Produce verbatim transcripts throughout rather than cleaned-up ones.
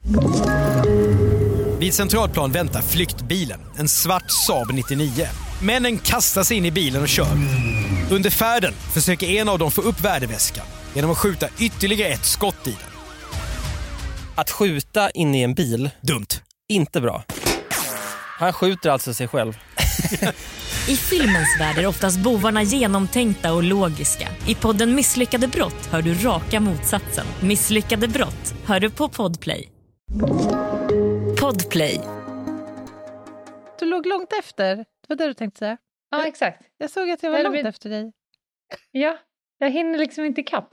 Vid Centralplan väntar flyktbilen, en svart Saab nittionio. Männen kastar sig in i bilen och kör. Under färden försöker en av dem få upp värdeväskan genom att skjuta ytterligare ett skott i den. Att skjuta in i en bil, dumt. Inte bra. Han skjuter alltså sig själv. I filmens värld är oftast bovarna genomtänkta och logiska. I podden Misslyckade brott hör du raka motsatsen. Misslyckade brott hör du på Podplay. Podplay. Du låg långt efter. Det var det du tänkte säga. Ja, exakt. Jag såg att jag var Jag långt blir... efter dig. Ja, jag hinner liksom inte kapp.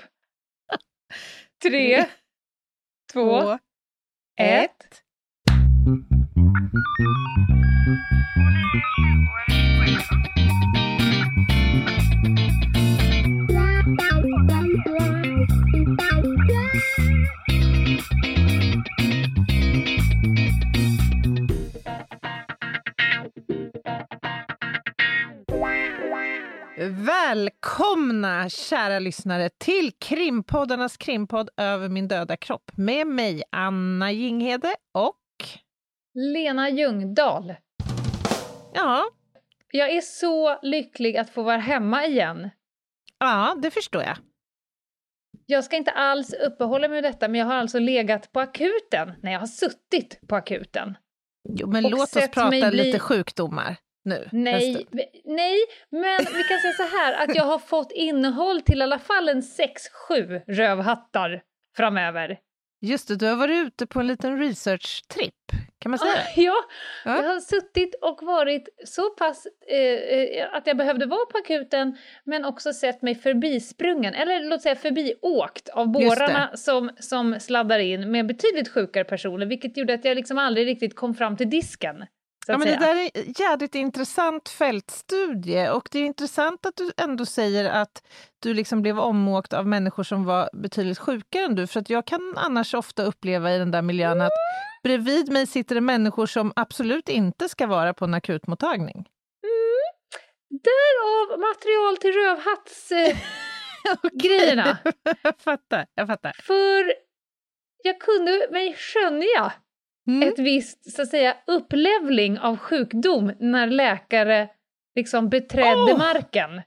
Tre, två, två ett. Välkomna kära lyssnare till krimpoddarnas krimpodd Över min döda kropp med mig Anna Jinghede och Lena Ljungdahl. Ja. Jag är så lycklig att få vara hemma igen. Ja, det förstår jag. Jag ska inte alls uppehålla mig med detta, men jag har alltså legat på akuten när jag har suttit på akuten. Jo, men låt oss prata bli... lite sjukdomar. Nu, nej, nej, men vi kan säga så här att jag har fått innehåll till i alla fall en sex sju rövhattar framöver. Just det, du har varit ute på en liten research-tripp, kan man säga det? Ja, ja, jag har suttit och varit så pass eh, att jag behövde vara på akuten, men också sett mig förbisprungen, eller låt säga förbiåkt av bårarna som, som sladdar in med betydligt sjukare personer, vilket gjorde att jag liksom aldrig riktigt kom fram till disken. Ja, men det där är en jävligt intressant fältstudie och det är intressant att du ändå säger att du liksom blev omåkt av människor som var betydligt sjukare än du, för att jag kan annars ofta uppleva i den där miljön att bredvid mig sitter det människor som absolut inte ska vara på en akutmottagning. Mm. Därav material till rövhattsgrejerna. Eh, jag fattar, jag fattar. För jag kunde mig skönja Mm. ett visst, så att säga, upplevling av sjukdom när läkare liksom beträdde oh! marken.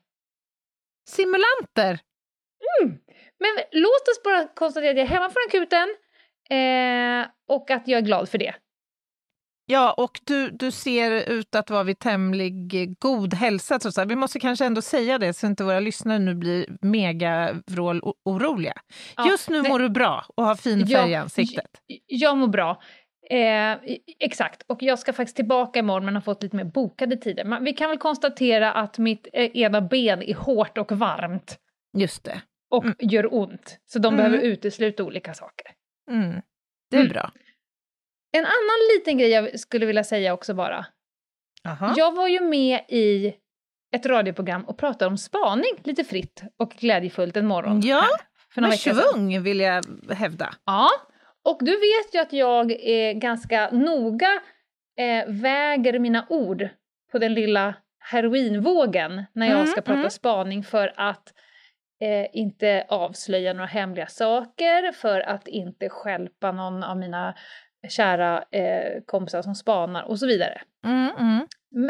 Simulanter! Mm. Men låt oss bara konstatera att jag är hemma från akuten eh, och att jag är glad för det. Ja, och du, du ser ut att vara vid tämlig god hälsa. Så vi måste kanske ändå säga det så inte våra lyssnare nu blir mega vrål oroliga. Ja, Just nu det... mår du bra och har fin färg i ansiktet. Jag, jag mår bra. Eh, exakt, och jag ska faktiskt tillbaka imorgon men har fått lite mer bokade tider. Men vi kan väl konstatera att mitt eh, ena ben är hårt och varmt. Just det. Och mm. gör ont. Så de mm. behöver utesluta olika saker. Mm. Det är mm. bra. En annan liten grej jag skulle vilja säga också bara. Aha. Jag var ju med i ett radioprogram och pratade om spaning lite fritt och glädjefullt en morgon. Ja, här, för med svung vill jag hävda. Ja. Och du vet ju att jag är ganska noga eh, väger mina ord på den lilla heroinvågen när jag mm, ska prata mm. spaning för att eh, inte avslöja några hemliga saker, för att inte stjälpa någon av mina kära eh, kompisar som spanar och så vidare. Mm, mm.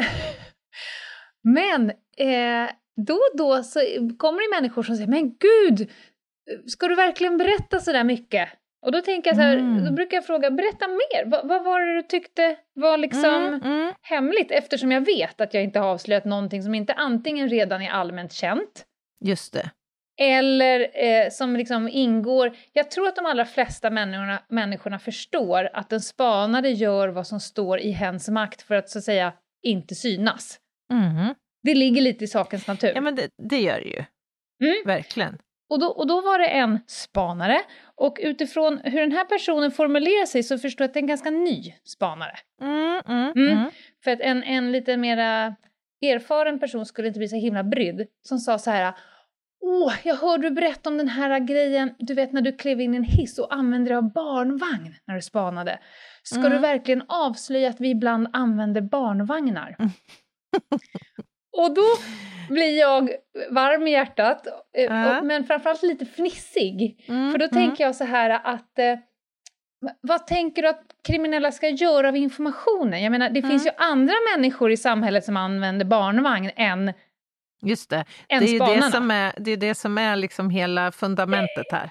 Men eh, då och då så kommer det människor som säger, men gud, ska du verkligen berätta så där mycket? Och då tänker jag så här, mm. då brukar jag fråga, berätta mer. Va, vad var det du tyckte var liksom mm, mm. hemligt? Eftersom jag vet att jag inte har avslöjat någonting som inte antingen redan är allmänt känt. Just det. Eller eh, som liksom ingår. Jag tror att de allra flesta människorna, människorna förstår att en spanare gör vad som står i hens makt för att så att säga inte synas. Mm. Det ligger lite i sakens natur. Ja, men det, det gör det ju. Mm. Verkligen. Och då, och då var det en spanare. Och utifrån hur den här personen formulerar sig så förstår jag att det är en ganska ny spanare. Mm, mm, mm. Mm. För att en, en lite mera erfaren person skulle inte bli så himla brydd. Som sa så här: åh, jag hörde du berätta om den här grejen. Du vet när du klev in i en hiss och använde dig av barnvagn när du spanade. Ska mm. du verkligen avslöja att vi ibland använder barnvagnar? Mm. Och då blir jag varm i hjärtat, äh. och, men framförallt lite fnissig. Mm, för då mm. tänker jag så här att eh, vad tänker du att kriminella ska göra av informationen? Jag menar, det Mm. finns ju andra människor i samhället som använder barnvagn än Just det, det än är ju det spanarna. som är, det är, det som är liksom hela fundamentet här.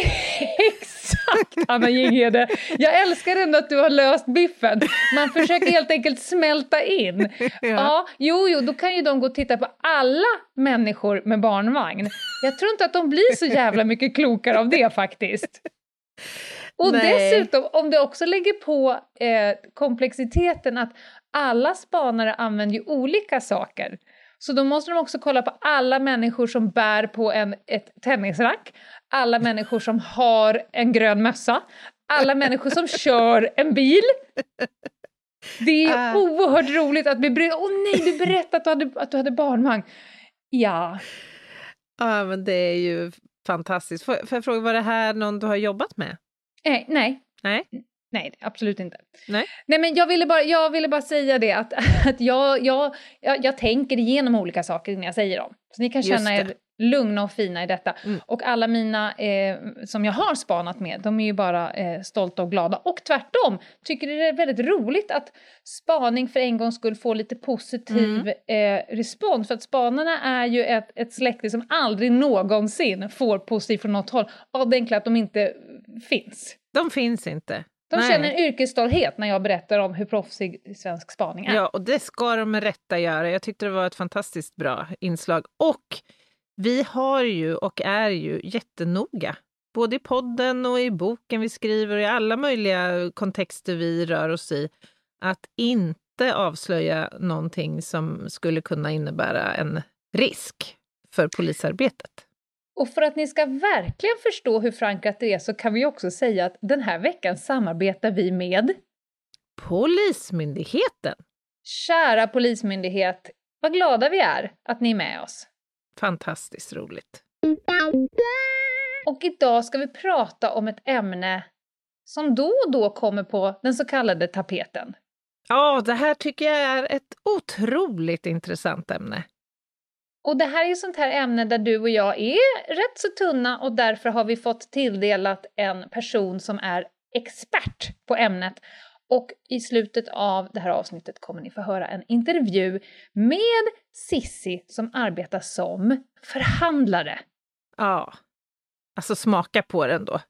Exakt, Anna Jinghede. Jag älskar ändå att du har löst biffen. Man försöker helt enkelt smälta in. Ja. ja, jo, jo, då kan ju de gå och titta på alla människor med barnvagn. Jag tror inte att de blir så jävla mycket klokare av det faktiskt. Och Nej. dessutom, om det också lägger på eh, komplexiteten att alla spanare använder ju olika saker. Så då måste de också kolla på alla människor som bär på en, ett tennisrack, alla människor som har en grön mössa, alla människor som kör en bil. Det är Uh. oerhört roligt att bli bry- Åh nej, du berättade att du hade, att du hade barnvagn. Ja. Ja, men det är ju fantastiskt. Får, får jag fråga, var det här någon du har jobbat med? Eh, nej. Nej. Nej, absolut inte. Nej. Nej, men jag ville bara, jag ville bara säga det att, att jag, jag, jag, jag tänker igenom olika saker när jag säger dem. Så ni kan Just känna er det. lugna och fina i detta. Mm. Och alla mina eh, som jag har spanat med, de är ju bara eh, stolta och glada. Och tvärtom, tycker det är väldigt roligt att spaning för en gång skulle få lite positiv eh, respons. För att spanarna är ju ett, ett släkte som aldrig någonsin får positivt från något håll. Av det enkla att de inte finns. De finns inte. De Nej. känner en yrkesstolthet när jag berättar om hur proffsig svensk spaning är. Ja, och det ska de med rätta göra. Jag tyckte det var ett fantastiskt bra inslag. Och vi har ju och är ju jättenoga. Både i podden och i boken vi skriver och i alla möjliga kontexter vi rör oss i. Att inte avslöja någonting som skulle kunna innebära en risk för polisarbetet. Och för att ni ska verkligen förstå hur förankrat det är så kan vi också säga att den här veckan samarbetar vi med Polismyndigheten. kära polismyndighet. Vad glada vi är att ni är med oss. Fantastiskt roligt. Och idag ska vi prata om ett ämne som då och då kommer på den så kallade tapeten. Ja, det här tycker jag är ett otroligt intressant ämne. Och det här är ju sånt här ämne där du och jag är rätt så tunna och därför har vi fått tilldelat en person som är expert på ämnet. Och i slutet av det här avsnittet kommer ni få höra en intervju med Sissi som arbetar som förhandlare. Ja, alltså smaka på den då.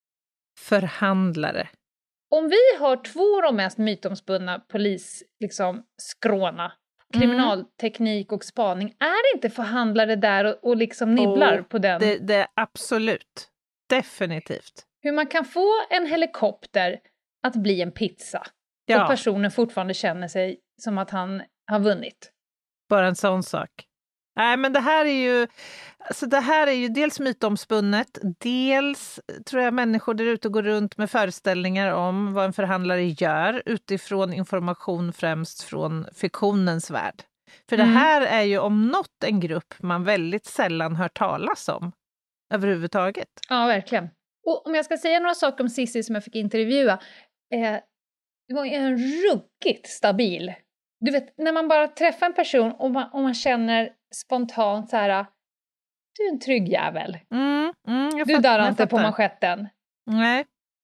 Förhandlare. Om vi har två av de mest mytomspunna polis, liksom, skråna, kriminalteknik och spaning, är inte förhandlare där och, och liksom nibblar Oh, på den? Det, det är absolut. Definitivt. Hur man kan få en helikopter att bli en pizza. Ja. Och personen fortfarande känner sig som att han har vunnit. Bara en sån sak. Nej, men det här är ju, alltså det här är ju dels mytomspunnet, dels tror jag människor där ute går runt med föreställningar om vad en förhandlare gör utifrån information främst från fiktionens värld. För Mm. det här är ju om något en grupp man väldigt sällan hör talas om överhuvudtaget. Ja, verkligen. Och om jag ska säga några saker om Sissi som jag fick intervjua. Eh, det var en ruggigt stabil. Du vet, när man bara träffar en person och man, och man känner spontant så här: du är en trygg jävel. Mm, mm, jag Du fattar, darrar jag inte på fattar. manschetten. Nej.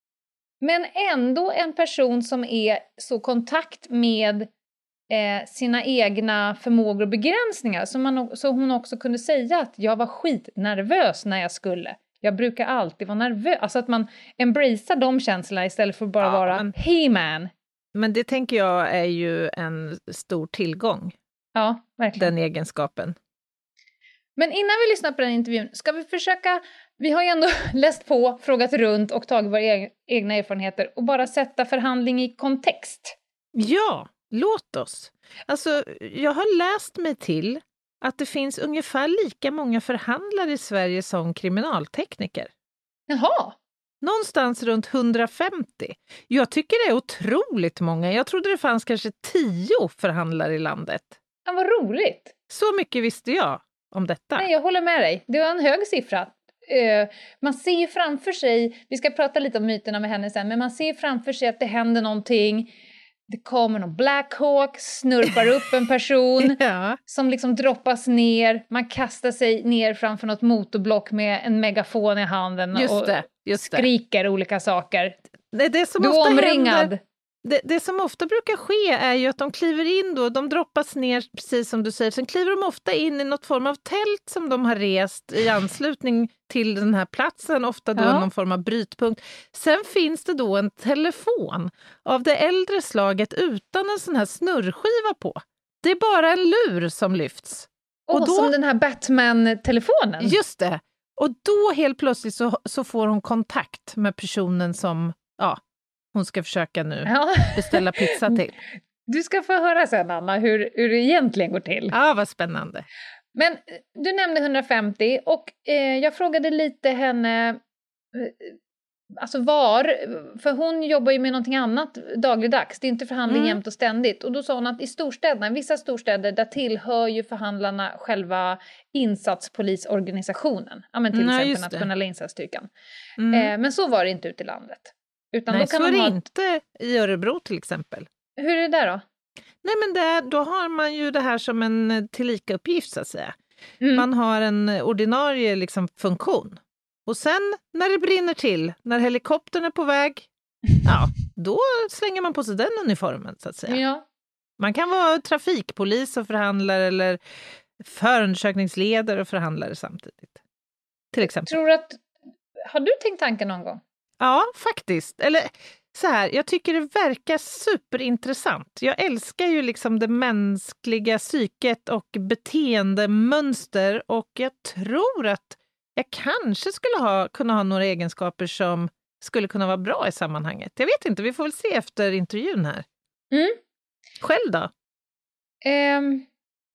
Men ändå en person som är så kontakt med eh, sina egna förmågor och begränsningar. Så, man, så hon också kunde säga att jag var skitnervös när jag skulle. Jag brukar alltid vara nervös. Alltså att man embracear de känslorna istället för att bara Ja, vara men- hey man. Men det tänker jag är ju en stor tillgång, Ja, verkligen. den egenskapen. Men innan vi lyssnar på den intervjun ska vi försöka, vi har ju ändå läst på, frågat runt och tagit våra eg- egna erfarenheter och bara sätta förhandling i kontext. Ja, låt oss. Alltså, jag har läst mig till att det finns ungefär lika många förhandlare i Sverige som kriminaltekniker. Jaha, Någonstans runt hundrafemtio. Jag tycker det är otroligt många. Jag trodde det fanns kanske tio förhandlare i landet. ja, vad roligt. Så mycket visste jag om detta. Nej, jag håller med dig. Det var en hög siffra. Uh, man ser ju framför sig, vi ska prata lite om myterna med henne sen, men man ser framför sig att det händer någonting. Det kommer någon Black Hawk, snurpar upp en person Ja. som liksom droppas ner. Man kastar sig ner framför något motorblock med en megafon i handen Just och det, just det. skriker olika saker. Nej, det som Du ofta är omringad. händer, det, det som ofta brukar ske är ju att de kliver in då, de droppas ner precis som du säger, sen kliver de ofta in i något form av tält som de har rest i anslutning till den här platsen, ofta då Ja. någon form av brytpunkt. Sen finns det då en telefon av det äldre slaget utan en sån här snurrskiva på. Det är bara en lur som lyfts. Och Och då- som den här Batman-telefonen. Just det. Och då helt plötsligt så, så får hon kontakt med personen som ja, hon ska försöka nu Ja. beställa pizza till. Du ska få höra sen, Anna, hur, hur det egentligen går till. Ja, vad spännande. Men eh, du nämnde hundrafemtio och eh, jag frågade lite henne, eh, alltså var, för hon jobbar ju med någonting annat dagligdags, det är inte förhandling Mm. jämt och ständigt. Och då sa hon att i storstäderna, i vissa storstäder, där tillhör ju förhandlarna själva insatspolisorganisationen. Ja, men till Nej, exempel just det. nationella insatsstyrkan. Mm. Eh, men så var det inte ute i landet. Utan Nej, då kan så är man det ha, inte i Örebro till exempel. hur är det där då? Nej, men där, då har man ju det här som en tillika-uppgift så att säga. Mm. Man har en ordinarie liksom, funktion. Och sen när det brinner till, när helikoptern är på väg, ja, då slänger man på sig den uniformen så att säga. Ja. Man kan vara trafikpolis och förhandlare eller förundersökningsledare och förhandlare samtidigt. Till exempel. Tror du att, har du tänkt tanken någon gång? Ja, faktiskt. Eller så här, jag tycker det verkar superintressant. Jag älskar ju liksom det mänskliga psyket och beteendemönster och jag tror att jag kanske skulle ha, kunna ha några egenskaper som skulle kunna vara bra i sammanhanget. Jag vet inte, vi får väl se efter intervjun här. Mm. Själv då? Ehm,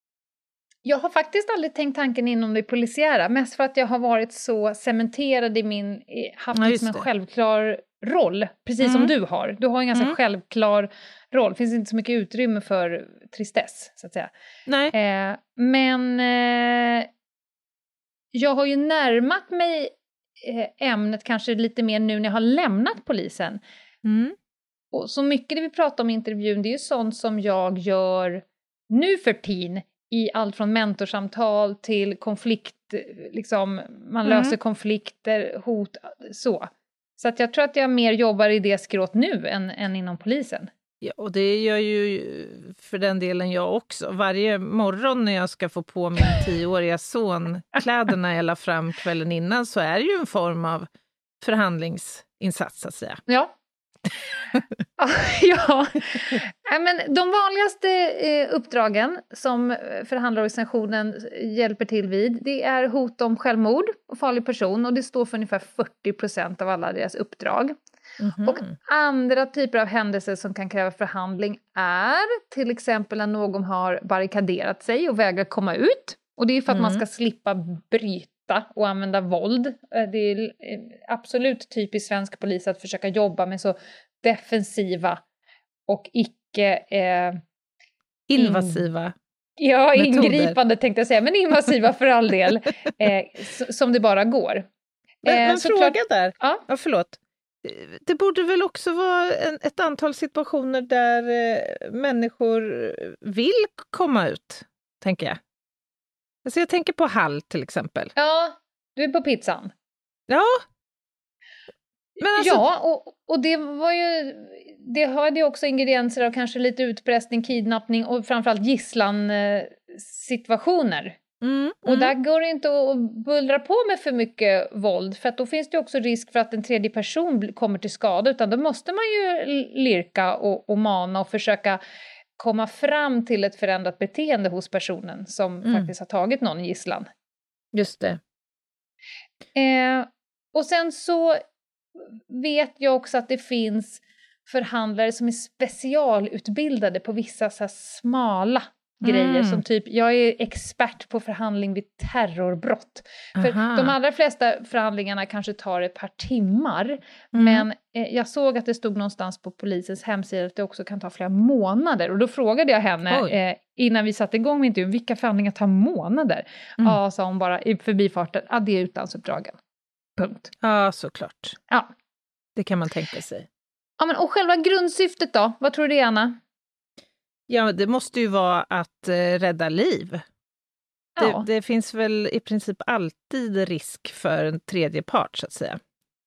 jag har faktiskt aldrig tänkt tanken inom det polisiära, mest för att jag har varit så cementerad i min, i- haft Ja, liksom just en det. självklar roll, precis Mm. som du har. Du har en ganska Mm. självklar roll, det finns inte så mycket utrymme för tristess, så att säga. Nej. Eh, men eh, jag har ju närmat mig eh, ämnet kanske lite mer nu när jag har lämnat polisen. Mm. Och så mycket det vi pratar om i intervjun, det är ju sånt som jag gör nu för tiden i allt från mentorsamtal till konflikt, liksom man Mm. löser konflikter, hot, så. Så att jag tror att jag mer jobbar i det skrået nu än, än inom polisen. Ja, och det gör ju för den delen jag också. Varje morgon när jag ska få på min tioåriga son kläderna jag la fram kvällen innan så är det ju en form av förhandlingsinsats, så att säga. Ja. Ja. Nej, men de vanligaste eh, uppdragen som förhandlarorganisationen hjälper till vid, det är hot om självmord och farlig person, och det står för ungefär fyrtio procent av alla deras uppdrag. Mhm. Och andra typer av händelser som kan kräva förhandling är till exempel när någon har barrikaderat sig och vägrar komma ut. Och det är för att man Mm. ska slippa bryta och använda våld. Eh, Det är eh, absolut typiskt svensk polis att försöka jobba med så defensiva och icke eh, Invasiva. ja, Metoder. ingripande tänkte jag säga, men invasiva för all del, eh, s- som det bara går. Men, Eh, men såklart- fråga där. Ja. Ja, förlåt. Det borde väl också vara en, ett antal situationer där eh, människor vill komma ut, tänker jag. Alltså jag tänker på Hall till exempel. Ja, du är på pizzan. Ja. Men alltså, Ja, och, och det var ju, det hade ju också ingredienser av kanske lite utpressning, kidnappning och framförallt gisslan eh, situationer. Mm, Och mm. där går det inte att bullra på med för mycket våld, för att då finns det också risk för att en tredje person bl- kommer till skada, utan då måste man ju l- lirka och, och mana och försöka komma fram till ett förändrat beteende hos personen som Mm. faktiskt har tagit någon gisslan. Just det. Eh, och sen så vet jag också att det finns förhandlare som är specialutbildade på vissa så här smala grejer, Mm. som typ, jag är expert på förhandling vid terrorbrott. För Aha. de allra flesta förhandlingarna kanske tar ett par timmar, Mm. men eh, jag såg att det stod någonstans på polisens hemsida att det också kan ta flera månader. Och då frågade jag henne Oj. eh, innan vi satte igång med intervjun, vilka förhandlingar tar månader? Mm. Ja, sa hon bara i förbifarten, ja, det är utlandsuppdragen. Punkt. Ja, såklart. Ja. Det kan man tänka sig. Ja, men och själva grundsyftet då? Vad tror du det är, Anna? Ja, det måste ju vara att eh, rädda liv. Ja. Det, det finns väl i princip alltid risk för en tredje part, så att säga.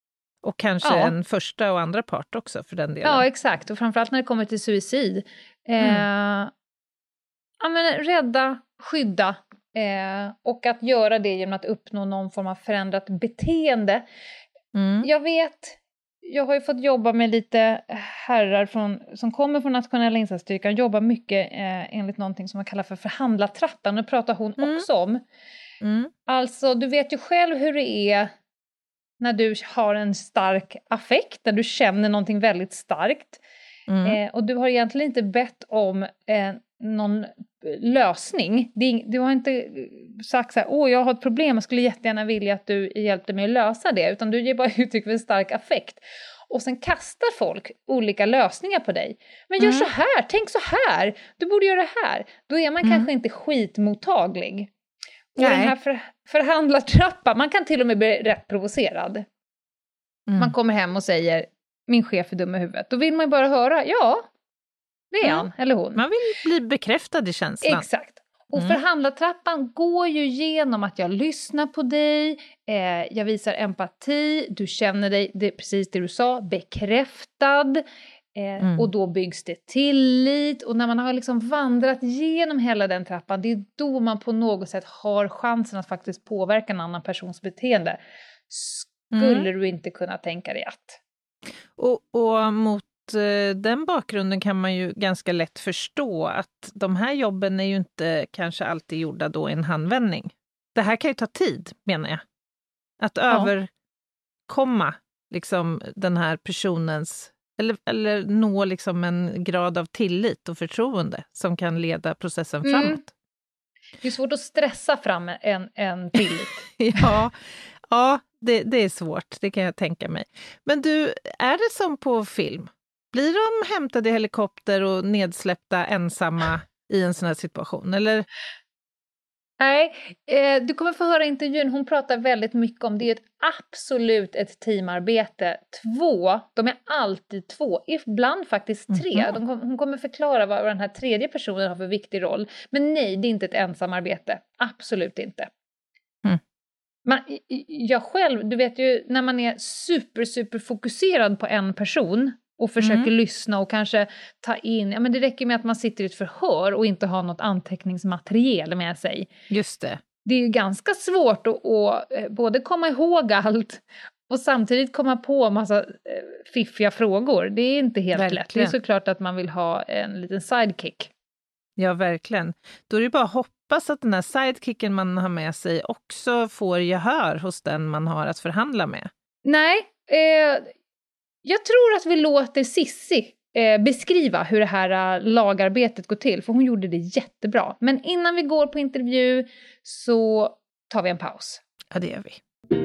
Och kanske Ja. en första och andra part också för den delen. Ja, exakt. Och framförallt när det kommer till suicid. Eh, Mm. ja, men rädda, skydda. Eh, och att göra det genom att uppnå någon form av förändrat beteende. Mm. Jag vet, jag har ju fått jobba med lite herrar från, som kommer från nationella insatsstyrkan. Jobbar mycket eh, enligt någonting som man kallar för förhandlartrappan. Nu pratar hon Mm. också om. Mm. Alltså, du vet ju själv hur det är när du har en stark affekt, när du känner någonting väldigt starkt. Mm. Eh, och du har egentligen inte bett om eh, någon lösning. Det är, du har inte sagt så här, åh jag har ett problem, jag skulle jättegärna vilja att du hjälpte mig att lösa det. Utan du ger bara uttryck för en stark affekt. Och sen kastar folk olika lösningar på dig. Men gör Mm. så här, tänk så här, du borde göra det här. Då är man Mm. kanske inte skitmottaglig. Och Nej. den här för, förhandlartrappan, man kan till och med bli rätt provocerad. Mm. Man kommer hem och säger, min chef är dum i huvudet. Då vill man ju bara höra, ja, det är Mm. han eller hon. Man vill bli bekräftad i känslan. Exakt. Och Mm. förhandlartrappan går ju genom att jag lyssnar på dig, eh, jag visar empati, du känner dig, det är precis det du sa, bekräftad. Eh, Mm. Och då byggs det tillit. Och när man har liksom vandrat genom hela den trappan, det är då man på något sätt har chansen att faktiskt påverka en annan persons beteende. Skulle Mm. du inte kunna tänka dig att? Och, och mot eh, den bakgrunden kan man ju ganska lätt förstå att de här jobben är ju inte kanske alltid gjorda då i en handvändning. Det här kan ju ta tid, menar jag. Att Ja. överkomma liksom den här personens, eller, eller nå liksom en grad av tillit och förtroende som kan leda processen Mm. framåt. Det är svårt att stressa fram en, en tillit. Ja, ja det, det är svårt, det kan jag tänka mig. Men du, är det som på film? Blir de hämtade i helikopter och nedsläppta ensamma i en sån här situation? Eller? Nej, eh, du kommer få höra intervjun. Hon pratar väldigt mycket om det är ett absolut ett teamarbete. Två, de är alltid två, ibland faktiskt tre. Mhm. De kom, hon kommer förklara vad den här tredje personen har för viktig roll. Men nej, det är inte ett ensamarbete. Absolut inte. Mm. Man, jag själv, du vet ju när man är super, super fokuserad på en person och försöker Mm. lyssna och kanske ta in, ja men det räcker med att man sitter i ett förhör och inte har något anteckningsmaterial med sig. Just det. Det är ju ganska svårt att, att eh, både komma ihåg allt och samtidigt komma på en massa eh, fiffiga frågor. Det är inte helt Verkligen. lätt. Det är såklart att man vill ha en liten sidekick. Ja, verkligen. Då är det bara att hoppas att den här sidekicken man har med sig också får gehör hos den man har att förhandla med. Nej, eh, jag tror att vi låter Sissi eh, beskriva hur det här uh, lagarbetet går till. För hon gjorde det jättebra. Men innan vi går på intervju så tar vi en paus. Ja, det gör vi.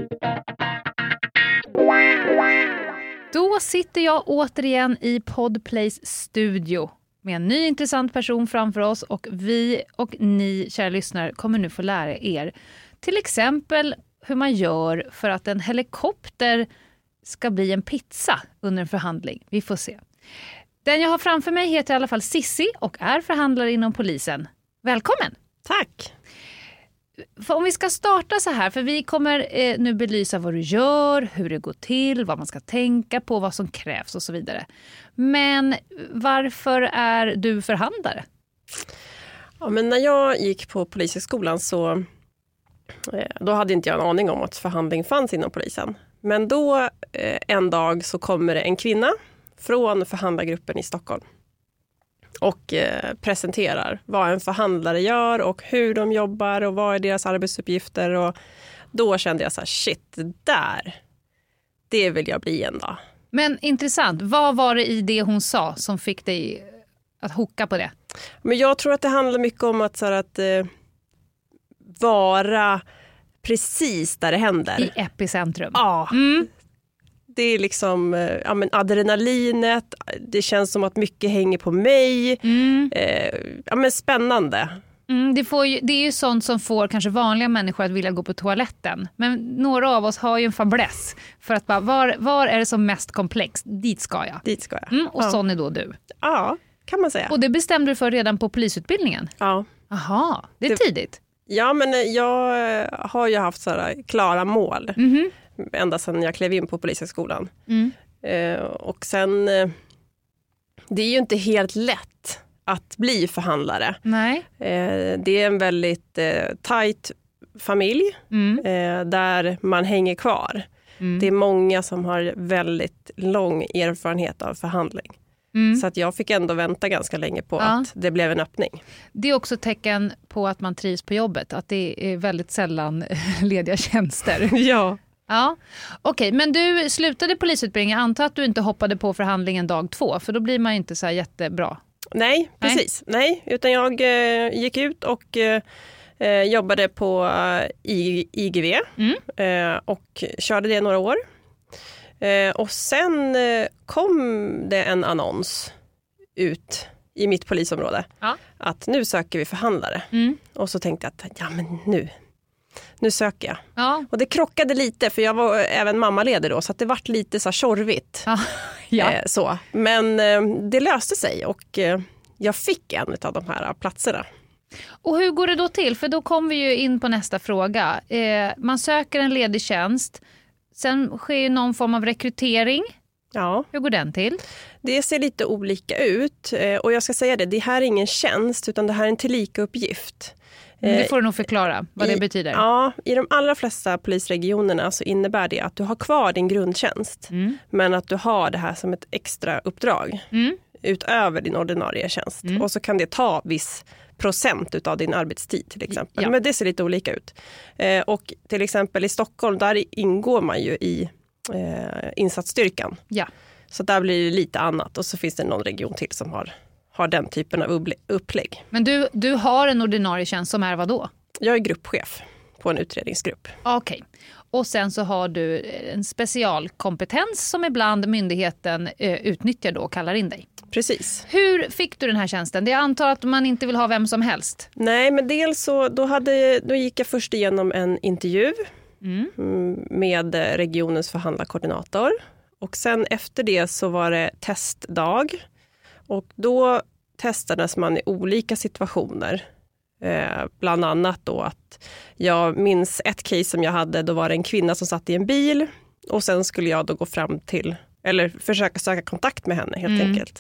Då sitter jag återigen i Podplays studio med en ny intressant person framför oss och vi och ni, kära lyssnare, kommer nu få lära er till exempel hur man gör för att en helikopter ska bli en pizza under en förhandling. Vi får se. Den jag har framför mig heter i alla fall Sissi och är förhandlare inom polisen. Välkommen! Tack! För om vi ska starta så här, för vi kommer eh, nu belysa vad du gör, hur det går till, vad man ska tänka på, vad som krävs och så vidare. Men varför är du förhandlare? Ja, men när jag gick på polishögskolan så eh, då hade inte jag en aning om att förhandling fanns inom polisen. Men då eh, en dag så kommer det en kvinna från förhandlargruppen i Stockholm och eh, presenterar vad en förhandlare gör och hur de jobbar och vad är deras arbetsuppgifter. Och då kände jag så här, shit, det där, det vill jag bli en dag. Men intressant, vad var det i det hon sa som fick dig att hocka på det? Men jag tror att det handlar mycket om att, så här, att eh, vara precis där det händer. I epicentrum. Ja, Mm. det är liksom eh, ja, men adrenalinet, det känns som att mycket hänger på mig. Mm. Eh, ja, men spännande. Mm, det, får ju, det är ju sånt som får kanske vanliga människor att vilja gå på toaletten. Men några av oss har ju en fäbless för att bara, var, var är det som mest komplext? Dit ska jag. Dit ska jag. Mm, och ja. sån är då du. Ja, kan man säga. Och det bestämde du för redan på polisutbildningen? Ja. Aha, det är Det- tidigt. Ja, men jag har ju haft så här klara mål. Mhm. ända sedan jag klev in på Polishögskolan. Mm. Eh, och sen, eh, det är ju inte helt lätt att bli förhandlare. Nej. Eh, det är en väldigt eh, tajt familj Mm. eh, där man hänger kvar. Mm. Det är många som har väldigt lång erfarenhet av förhandling. Mm. Så att jag fick ändå vänta ganska länge på Ja. att det blev en öppning. Det är också ett tecken på att man trivs på jobbet. Att det är väldigt sällan lediga tjänster. Ja. Ja, okej. Men du slutade polisutbildningen. Jag antar att du inte hoppade på förhandlingen dag två. För då blir man inte så här jättebra. Nej, precis. Nej, utan jag eh, gick ut och eh, jobbade på eh, I, I G V Mm. eh, och körde det några år. Eh, och sen eh, kom det en annons ut i mitt polisområde Ja. att nu söker vi förhandlare. Mm. Och så tänkte jag att ja, men nu, nu söker jag. Ja. Och det krockade lite för jag var även mammaledig då så att det vart lite så här tjorvigt. Ja. Ja. Eh, så. Men eh, det löste sig och eh, jag fick en av de här platserna. Och hur går det då till? För då kommer vi ju in på nästa fråga. Eh, man söker en ledig tjänst. Sen sker ju någon form av rekrytering. Ja, Hur går den till? det ser lite olika ut. Eh, och jag ska säga det, det här är ingen tjänst utan det här är en tillika-uppgift. Det får du nog förklara vad I, det betyder. Ja, i de allra flesta polisregionerna så innebär det att du har kvar din grundtjänst. Mm. Men att du har det här som ett extra uppdrag Mm. utöver din ordinarie tjänst. Mm. Och så kan det ta viss procent av din arbetstid till exempel. Ja. Men det ser lite olika ut. Eh, och till exempel i Stockholm, där ingår man ju i eh, insatsstyrkan. Ja. Så där blir det lite annat. Och så finns det någon region till som har, har den typen av upplägg. Men du, du har en ordinarie tjänst som är vad då? Jag är gruppchef på en utredningsgrupp. Okej. Och sen så har du en specialkompetens som ibland myndigheten eh, utnyttjar då och kallar in dig. Precis. Hur fick du den här tjänsten? Det antar att man inte vill ha vem som helst. Nej, men dels så då, hade, då gick jag först igenom en intervju Mm. med regionens förhandlarkoordinator. Och sen efter det så var det testdag. Och då testades man i olika situationer. Eh, bland annat då att jag minns ett case som jag hade. Då var det en kvinna som satt i en bil. Och sen skulle jag då gå fram till, eller försöka söka kontakt med henne helt Mm. enkelt.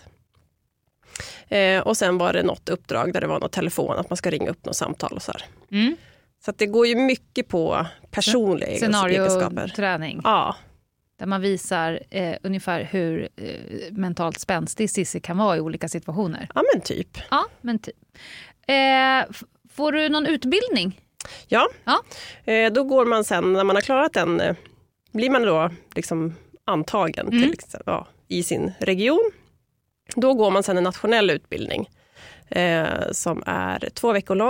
Eh, och sen var det något uppdrag där det var något telefon, att man ska ringa upp något samtal och så här. Mm. Så att det går ju mycket på personliga egenskaper. Scenario-träning. Ja, Där man visar eh, ungefär hur eh, mentalt spänstig Cissi kan vara i olika situationer. ja men typ. Ja, men typ. Eh, f- får du någon utbildning? Ja, Ja. Eh, då går man sen, när man har klarat den, eh, blir man då liksom antagen Mm. till, exempel, ja, i sin region. Då går man sen en nationell utbildning eh, som är två veckor lång.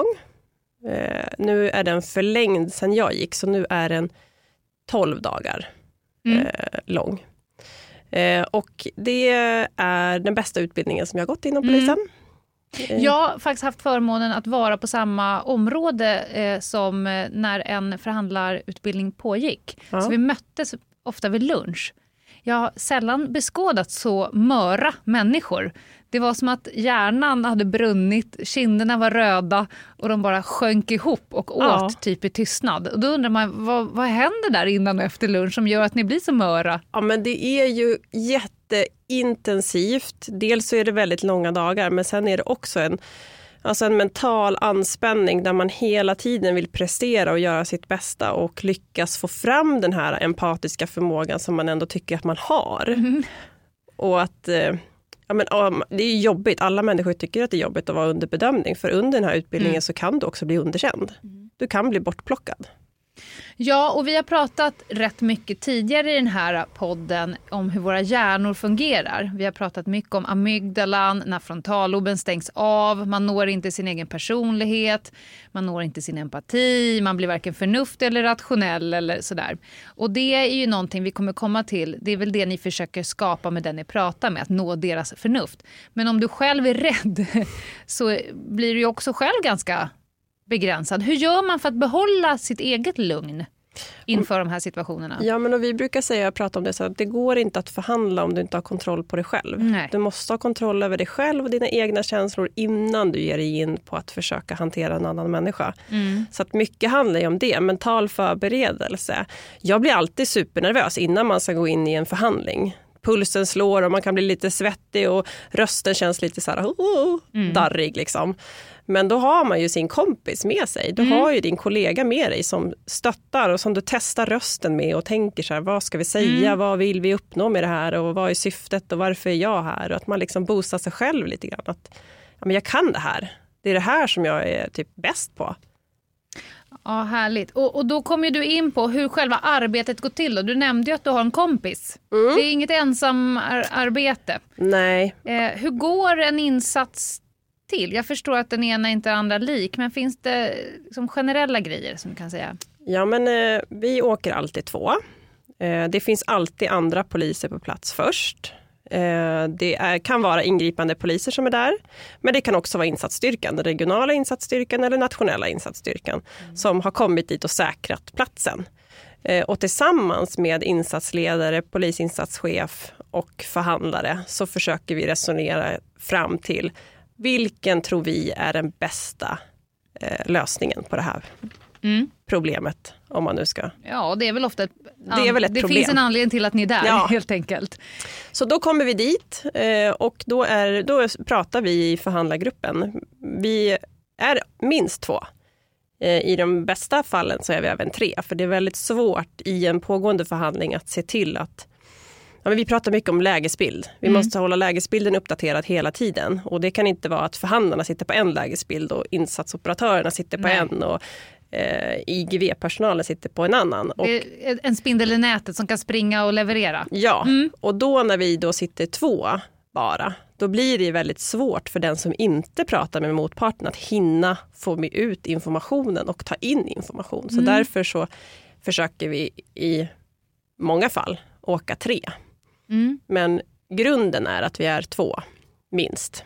Eh, nu är den förlängd sen jag gick, så nu är den tolv dagar Mm. eh, lång. Eh, och det är den bästa utbildningen som jag har gått inom Mm. polisen. Eh, Jag har faktiskt haft förmånen att vara på samma område eh, som eh, när en förhandlarutbildning pågick. Ja. Så vi möttes ofta vid lunch. Jag har sällan beskådat så möra människor. Det var som att hjärnan hade brunnit, kinderna var röda och de bara sjönk ihop och åt Ja. typ i tystnad. Och då undrar man, vad, vad händer där innan och efter lunch som gör att ni blir så möra? Ja, men det är ju jätteintensivt. Dels så är det väldigt långa dagar, men sen är det också en, alltså en mental anspänning där man hela tiden vill prestera och göra sitt bästa och lyckas få fram den här empatiska förmågan som man ändå tycker att man har. Mm. Och att eh, ja, men, ja, det är jobbigt. Alla människor tycker att det är jobbigt att vara under bedömning, för under den här utbildningen Mm. så kan du också bli underkänd. Du kan bli bortplockad. Ja, och vi har pratat rätt mycket tidigare i den här podden om hur våra hjärnor fungerar. Vi har pratat mycket om amygdalan, när frontalloben stängs av, man når inte sin egen personlighet, man når inte sin empati, man blir varken förnuftig eller rationell eller sådär. Och det är ju någonting vi kommer komma till, det är väl det ni försöker skapa med den ni pratar med, att nå deras förnuft. Men om du själv är rädd så blir du ju också själv ganska begränsad. Hur gör man för att behålla sitt eget lugn? inför de här situationerna? Ja, men och vi brukar säga, prata om det så att det går inte att förhandla om du inte har kontroll på dig själv. Nej. Du måste ha kontroll över dig själv och dina egna känslor innan du ger dig in på att försöka hantera en annan människa. Mm. Så att mycket handlar ju om det, mental förberedelse. Jag blir alltid supernervös innan man ska gå in i en förhandling. Pulsen slår och man kan bli lite svettig och rösten känns lite så här oh, mm. darrig liksom. Men då har man ju sin kompis med sig. Du Mm. har ju din kollega med dig som stöttar och som du testar rösten med och tänker så här, vad ska vi säga, Mm. vad vill vi uppnå med det här och vad är syftet och varför är jag här? Och att man liksom boostar sig själv lite grann. Att ja, men jag kan det här. Det är det här som jag är typ bäst på. Ja, härligt. Och, och då kommer du in på hur själva arbetet går till. Då. Du nämnde ju att du har en kompis. Mm. Det är inget ensam ar- arbete. Nej. Eh, hur går en insats till? Jag förstår att den ena inte är andra lik, men finns det liksom generella grejer som du kan säga? Ja, men eh, vi åker alltid två. Eh, det finns alltid andra poliser på plats först. Eh, det är, kan vara ingripande poliser som är där. Men det kan också vara insatsstyrkan, den regionala insatsstyrkan eller nationella insatsstyrkan mm. som har kommit dit och säkrat platsen. Eh, och tillsammans med insatsledare, polisinsatschef och förhandlare så försöker vi resonera fram till vilken tror vi är den bästa eh, lösningen på det här mm. problemet, om man nu ska. Ja, det är väl ofta ett, det är väl ett det problem. finns en anledning till att ni är där, ja. helt enkelt. Så då kommer vi dit eh, och då, är, då pratar vi i förhandlargruppen. Vi är minst två. Eh, I de bästa fallen så är vi även tre, för det är väldigt svårt i en pågående förhandling att se till att ja, men vi pratar mycket om lägesbild. Vi mm. måste hålla lägesbilden uppdaterad hela tiden. Och det kan inte vara att förhandlarna sitter på en lägesbild och insatsoperatörerna sitter på Nej. en och eh, I G V-personalen sitter på en annan. Och, det är en spindel i nätet som kan springa och leverera. Ja, mm. och då när vi då sitter två bara, då blir det väldigt svårt för den som inte pratar med motparten att hinna få med ut informationen och ta in information. Så mm. därför så försöker vi i många fall åka tre. Mm. Men grunden är att vi är två, minst.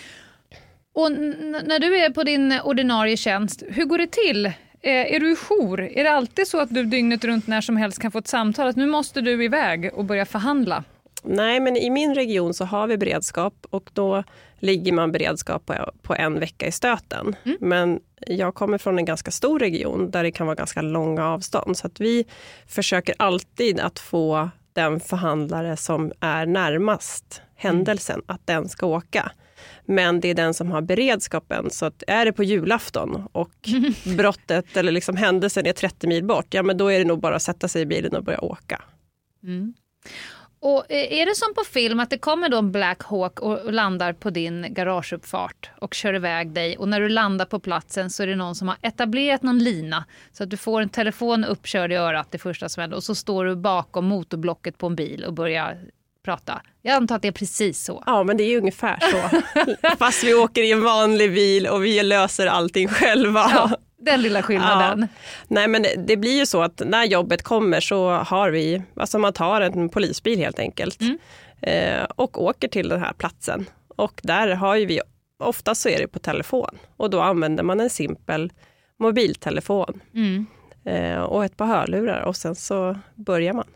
Och n- när du är på din ordinarie tjänst, hur går det till? Eh, är du i jour? Är det alltid så att du dygnet runt när som helst kan få ett samtal att nu måste du iväg och börja förhandla? Nej, men i min region så har vi beredskap och då ligger man beredskap på, på en vecka i stöten. Mm. Men jag kommer från en ganska stor region där det kan vara ganska långa avstånd. Så att vi försöker alltid att få den förhandlare som är närmast händelsen, mm. att den ska åka. Men det är den som har beredskapen, så att är det på julafton och brottet eller liksom händelsen är trettio mil bort, ja men då är det nog bara att sätta sig i bilen och börja åka. Mm. Och är det som på film att det kommer då en Black Hawk och landar på din garageuppfart och kör iväg dig, och när du landar på platsen så är det någon som har etablerat någon lina så att du får en telefon uppkörd i örat det första som händer, och så står du bakom motorblocket på en bil och börjar prata. Jag antar att det är precis så. Ja, men det är ungefär så. Fast vi åker i en vanlig bil och vi löser allting själva. Ja. Den lilla skillnaden. Ja. Nej, men det, det blir ju så att när jobbet kommer så har vi, alltså man tar en polisbil helt enkelt mm. eh, och åker till den här platsen. Och där har ju vi, ofta så är det på telefon och då använder man en simpel mobiltelefon mm. eh, och ett par hörlurar och sen så börjar man.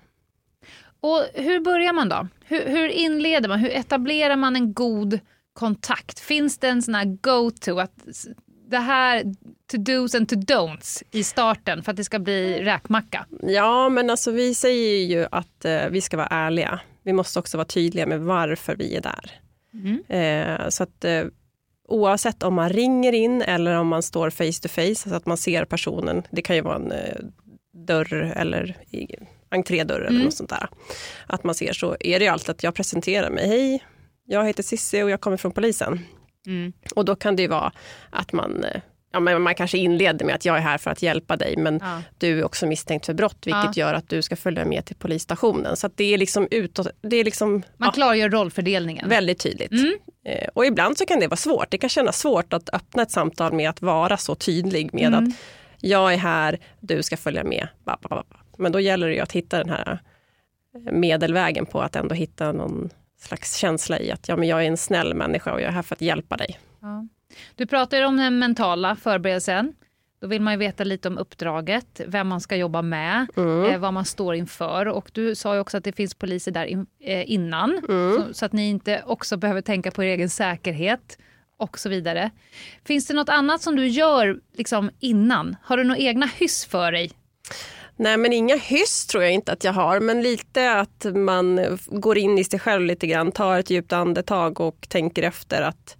Och hur börjar man då? Hur, hur inleder man? Hur etablerar man en god kontakt? Finns det en sån här go-to att det här to-dos and to-don'ts i starten för att det ska bli räkmacka? Ja, men alltså vi säger ju att eh, vi ska vara ärliga. Vi måste också vara tydliga med varför vi är där. Mm. Eh, så att eh, oavsett om man ringer in eller om man står face to face så att man ser personen, det kan ju vara en eh, dörr eller i, entrédörr eller mm. något sånt där. Att man ser, så är det ju alltid att jag presenterar mig. Hej, jag heter Cissi och jag kommer från polisen. Mm. Och då kan det ju vara att man, ja, men man kanske inleder med att jag är här för att hjälpa dig, men ja. du är också misstänkt för brott, vilket ja. gör att du ska följa med till polisstationen. Så att det är liksom utåt, det är liksom, man ja, klargör rollfördelningen. Väldigt tydligt. Mm. Eh, och ibland så kan det vara svårt. Det kan kännas svårt att öppna ett samtal med att vara så tydlig med mm. att jag är här, du ska följa med. Men då gäller det ju att hitta den här medelvägen på att ändå hitta någon slags känsla i att ja, men jag är en snäll människa och jag är här för att hjälpa dig. Ja. Du pratar om den mentala förberedelsen. Då vill man ju veta lite om uppdraget, vem man ska jobba med, Mm. eh, vad man står inför. Och du sa ju också att det finns poliser där in, eh, innan. Mm. Så, så att ni inte också behöver tänka på er egen säkerhet och så vidare. Finns det något annat som du gör liksom innan? Har du några egna hyss för dig? Nej, men inga hyss tror jag inte att jag har. Men lite att man går in i sig själv lite grann. Tar ett djupt andetag och tänker efter att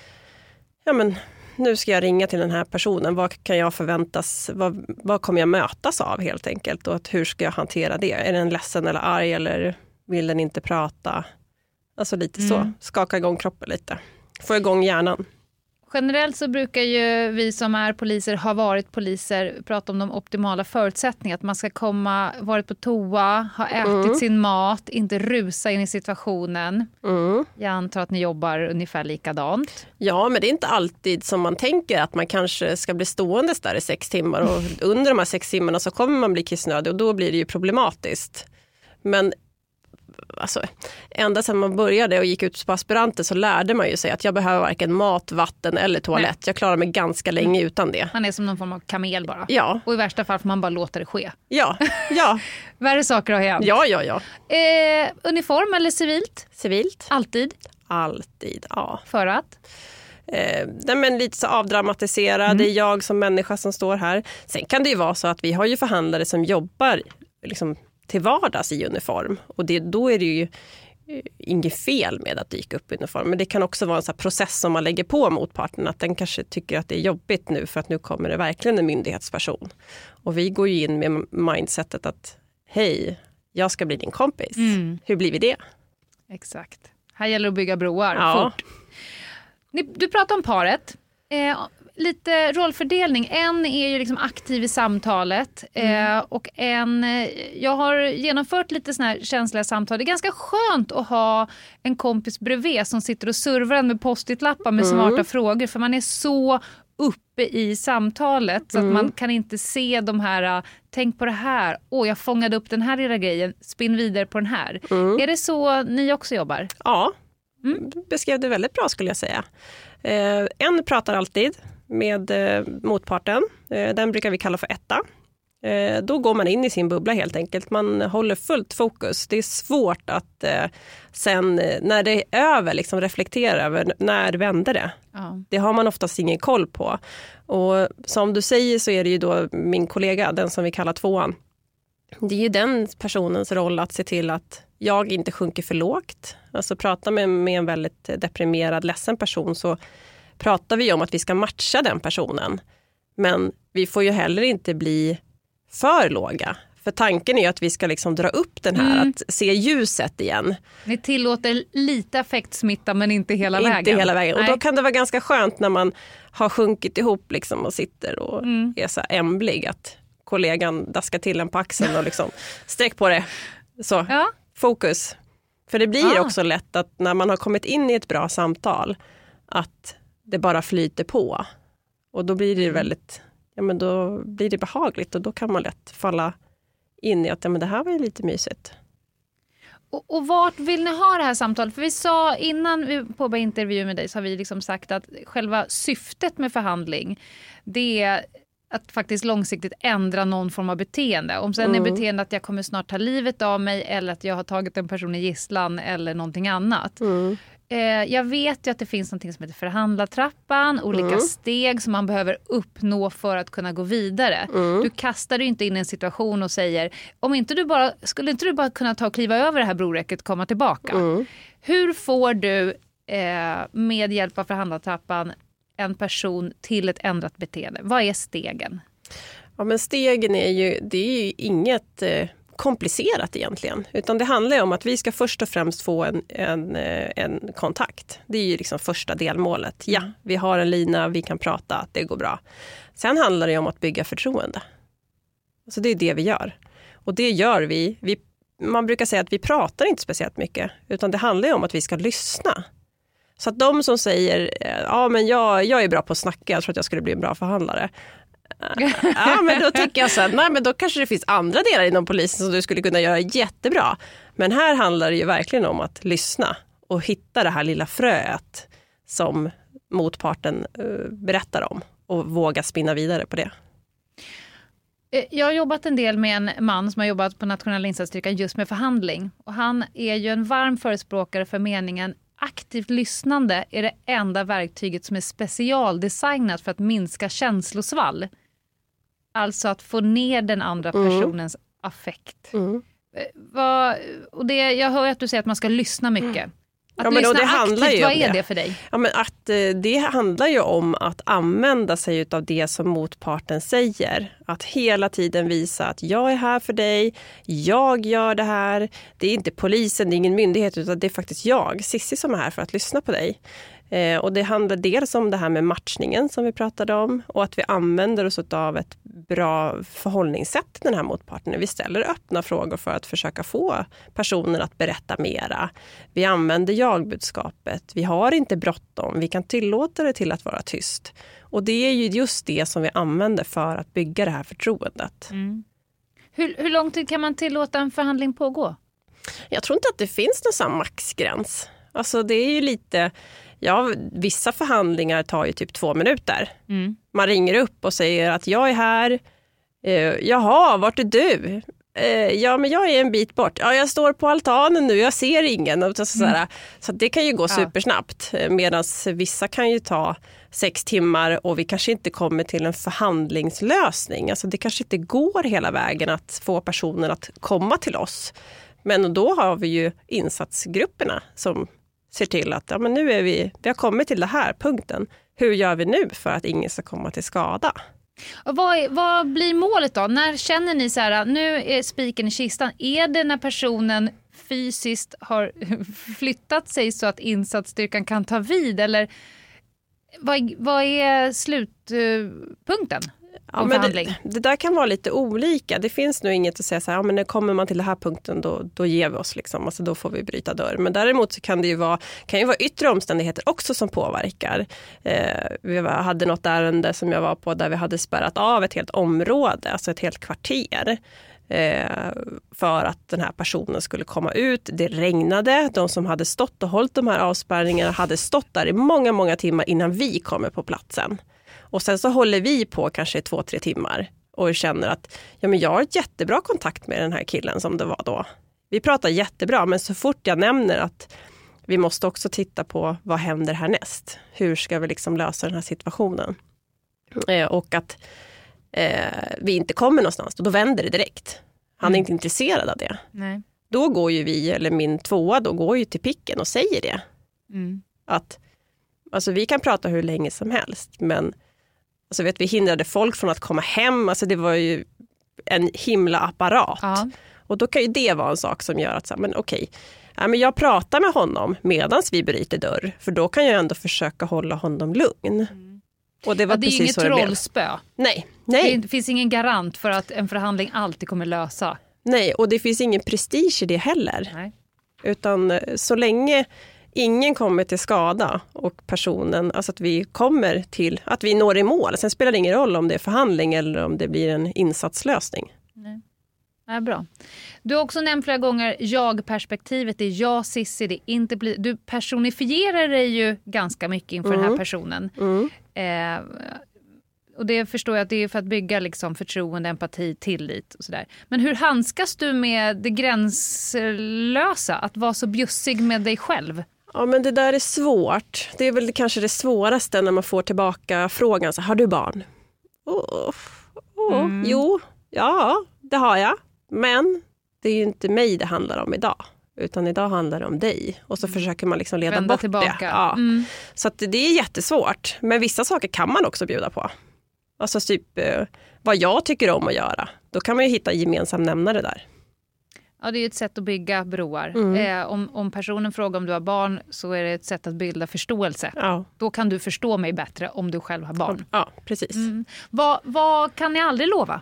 ja, men, nu ska jag ringa till den här personen. Vad kan jag förväntas? Vad, vad kommer jag mötas av helt enkelt? Och att hur ska jag hantera det? Är den ledsen eller arg eller vill den inte prata? Alltså lite Mm. så. Skaka igång kroppen lite. Få igång hjärnan. Generellt så brukar ju vi som är poliser, har varit poliser, prata om de optimala förutsättningarna. Att man ska komma, varit på toa, ha ätit Mm. sin mat, inte rusa in i situationen. Mm. Jag antar att ni jobbar ungefär likadant. Ja, men det är inte alltid som man tänker att man kanske ska bli stående där i sex timmar. Och under de här sex timmarna så kommer man bli kissnödig och då blir det ju problematiskt. Men alltså, ända sedan man började och gick ut på aspiranter så lärde man ju sig att jag behöver varken mat, vatten eller toalett. Nej. Jag klarar mig ganska länge utan det. Man är som någon form av kamel bara. Ja, Och i värsta fall får man bara låta det ske. ja, ja, Värre saker har hänt. ja, ja, ja. Eh, uniform eller civilt? Civilt? Alltid. Alltid, ja. För att? Eh, nej, men lite så avdramatiserad. Mm. Det är jag som människa som står här. Sen kan det ju vara så att vi har ju förhandlare som jobbar liksom till vardags i uniform. Och det, då är det ju eh, inget fel med att dyka upp i uniform. Men det kan också vara en sån här process som man lägger på motparten. Att den kanske tycker att det är jobbigt nu för att nu kommer det verkligen en myndighetsperson. Och vi går ju in med mindsetet att hej, jag ska bli din kompis. Mm. Hur blir vi det? Exakt. Här gäller det att bygga broar Ja. fort. Ni, du pratar om paret. Eh, lite rollfördelning. En är ju liksom aktiv i samtalet. Eh, och en... eh, Jag har genomfört lite såna här känsliga samtal. Det är ganska skönt att ha en kompis bredvid som sitter och servar en med post-it-lappar med Mm. smarta frågor. För man är så uppe i samtalet så att Mm. man kan inte se de här, tänk på det här, åh jag fångade upp den här lilla grejen, spinn vidare på den här. Mm. Är det så ni också jobbar? Ja, Mm. du beskrev det väldigt bra skulle jag säga. Eh, en pratar alltid med eh, motparten. Eh, den brukar vi kalla för etta. Eh, då går man in i sin bubbla helt enkelt. Man håller fullt fokus. Det är svårt att eh, sen eh, när det är över liksom reflektera över när vände det. Ja. Det har man oftast ingen koll på. Och som du säger så är det ju då min kollega, den som vi kallar tvåan. Det är ju den personens roll att se till att jag inte sjunker för lågt. Alltså prata med, med en väldigt deprimerad, ledsen person så pratar vi om att vi ska matcha den personen. Men vi får ju heller inte bli för låga. För tanken är ju att vi ska liksom dra upp den här, Mm. att se ljuset igen. Ni tillåter lite affektsmitta men inte hela Inte vägen. hela vägen. Och Nej. då kan det vara ganska skönt när man har sjunkit ihop liksom och sitter och Mm. är så här ämblig att kollegan daskar till en på axeln och liksom sträck på det. Så, Ja. fokus. För det blir Ah. också lätt att när man har kommit in i ett bra samtal att det bara flyter på. Och då blir det väldigt, ja men då blir det behagligt och då kan man lätt falla in i att ja, men det här var ju lite mysigt. Och, och vart vill ni ha det här samtalet? För vi sa innan vi påbörjade intervju med dig så har vi liksom sagt att själva syftet med förhandling det är att faktiskt långsiktigt ändra någon form av beteende. Om sen Mm. är beteende att jag kommer snart ta livet av mig eller att jag har tagit en person i gisslan eller någonting annat. Mm. Eh, jag vet ju att det finns något som heter förhandlartrappan, olika Mm. steg som man behöver uppnå för att kunna gå vidare. Mm. Du kastar dig inte in i en situation och säger om inte du bara, skulle inte du bara kunna ta och kliva över det här broräcket och komma tillbaka? Mm. Hur får du eh, med hjälp av förhandlartrappan en person till ett ändrat beteende? Vad är stegen? Ja, men stegen är ju, det är ju inget eh, komplicerat egentligen. Utan det handlar ju om att vi ska först och främst få en, en, eh, en kontakt. Det är ju liksom första delmålet. Ja, vi har en lina, vi kan prata, det går bra. Sen handlar det om att bygga förtroende. Så det är det vi gör. Och det gör vi. vi. Man brukar säga att vi pratar inte speciellt mycket. Utan det handlar ju om att vi ska lyssna. Så att de som säger, ja men jag, jag är bra på att snacka, jag tror att jag skulle bli en bra förhandlare. Ja men då tycker jag så här, nej men då kanske det finns andra delar inom polisen som du skulle kunna göra jättebra. Men här handlar det ju verkligen om att lyssna och hitta det här lilla fröet som motparten uh, berättar om och våga spinna vidare på det. Jag har jobbat en del med en man som har jobbat på nationella insatsstyrkan just med förhandling. Och han är ju en varm förespråkare för meningen aktivt lyssnande är det enda verktyget som är specialdesignat för att minska känslosvall. Alltså att få ner den andra personens mm. affekt. Mm. Vad, och det, jag hör att du säger att man ska lyssna mycket. Att ja, men lyssna det handlar aktivt, ju vad är det. det för dig? Ja, men att, det handlar ju om att använda sig av det som motparten säger. Att hela tiden visa att jag är här för dig, jag gör det här. Det är inte polisen, det är ingen myndighet, utan det är faktiskt jag, Sissi, som är här för att lyssna på dig. Eh, och det handlar dels om det här med matchningen som vi pratade om, och att vi använder oss av ett bra förhållningssätt till den här motparten. Vi ställer öppna frågor för att försöka få personen att berätta mera. Vi använder jag-budskapet. Vi har inte bråttom. Vi kan tillåta det till att vara tyst. Och det är ju just det som vi använder för att bygga det här förtroendet. Mm. Hur, hur lång tid kan man tillåta en förhandling pågå? Jag tror inte att det finns någon sån maxgräns. Alltså det är ju lite... Ja, vissa förhandlingar tar ju typ två minuter. Mm. Man ringer upp och säger att jag är här. Eh, jaha, vart är du? Eh, ja, men jag är en bit bort. Ja, jag står på altanen nu, jag ser ingen. Och så sådär. Mm. Så det kan ju gå supersnabbt. Medan vissa kan ju ta sex timmar och vi kanske inte kommer till en förhandlingslösning. Alltså det kanske inte går hela vägen att få personen att komma till oss. Men då har vi ju insatsgrupperna som ser till att ja, men nu är vi, vi har kommit till den här punkten. Hur gör vi nu för att ingen ska komma till skada? Och vad, är, vad blir målet då? När känner ni så här, nu är spiken i kistan? Är det när personen fysiskt har flyttat sig så att insatsstyrkan kan ta vid? Eller vad, vad är slutpunkten? Ja, men det, det där kan vara lite olika. Det finns nog inget att säga så här, ja, men när kommer man till den här punkten då, då ger vi oss liksom. Alltså då får vi bryta dörr. Men däremot så kan det ju vara, kan ju vara yttre omständigheter också som påverkar. Eh, vi hade något ärende som jag var på där vi hade spärrat av ett helt område, alltså ett helt kvarter. Eh, för att den här personen skulle komma ut. Det regnade. De som hade stått och hållit de här avspärrningarna hade stått där i många, många timmar innan vi kommer på platsen. Och sen så håller vi på kanske två, tre timmar och känner att ja, men jag har jättebra kontakt med den här killen som det var då. Vi pratar jättebra, men så fort jag nämner att vi måste också titta på vad händer härnäst. Hur ska vi liksom lösa den här situationen? Eh, och att eh, vi inte kommer någonstans, då vänder det direkt. Han är mm. inte intresserad av det. Nej. Då går ju vi, eller min tvåa, då går ju till picken och säger det. Mm. Att alltså, vi kan prata hur länge som helst, men alltså, vet, vi hindrade folk från att komma hem. Alltså, det var ju en himla apparat. Ja. Och då kan ju det vara en sak som gör att så, men okej, ja, men jag pratar med honom medan vi bryter dörr. För då kan jag ändå försöka hålla honom lugn. Mm. Och det var ja, det är precis inget trollspö. Nej, nej. Det finns ingen garant för att en förhandling alltid kommer lösa. Nej, och det finns ingen prestige i det heller. Nej. Utan så länge ingen kommer till skada och personen, alltså att vi kommer till, att vi når i mål. Sen spelar det ingen roll om det är förhandling eller om det blir en insatslösning. Nej. Ja, bra. Du har också nämnt flera gånger jag-perspektivet. Det är jag, Sissi, det är inte bli... Du personifierar dig ju ganska mycket inför mm. den här personen. Mm. Eh, och det förstår jag att det är för att bygga liksom förtroende, empati, tillit och sådär. Men hur handskas du med det gränslösa? Att vara så bjussig med dig själv? Ja, men det där är svårt. Det är väl kanske det svåraste när man får tillbaka frågan. Så, har du barn? Oh, oh, mm. Jo, ja, det har jag. Men det är ju inte mig det handlar om idag. Utan idag handlar det om dig. Och så mm. försöker man liksom leda Vända bort tillbaka. Det. Ja. Mm. Så att det är jättesvårt. Men vissa saker kan man också bjuda på. Alltså typ eh, vad jag tycker om att göra. Då kan man ju hitta gemensam nämnare där. Ja, det är ett sätt att bygga broar. Mm. Eh, om, om personen frågar om du har barn så är det ett sätt att bilda förståelse. Ja. Då kan du förstå mig bättre om du själv har barn. Ja, precis. Mm. Vad, vad kan ni aldrig lova?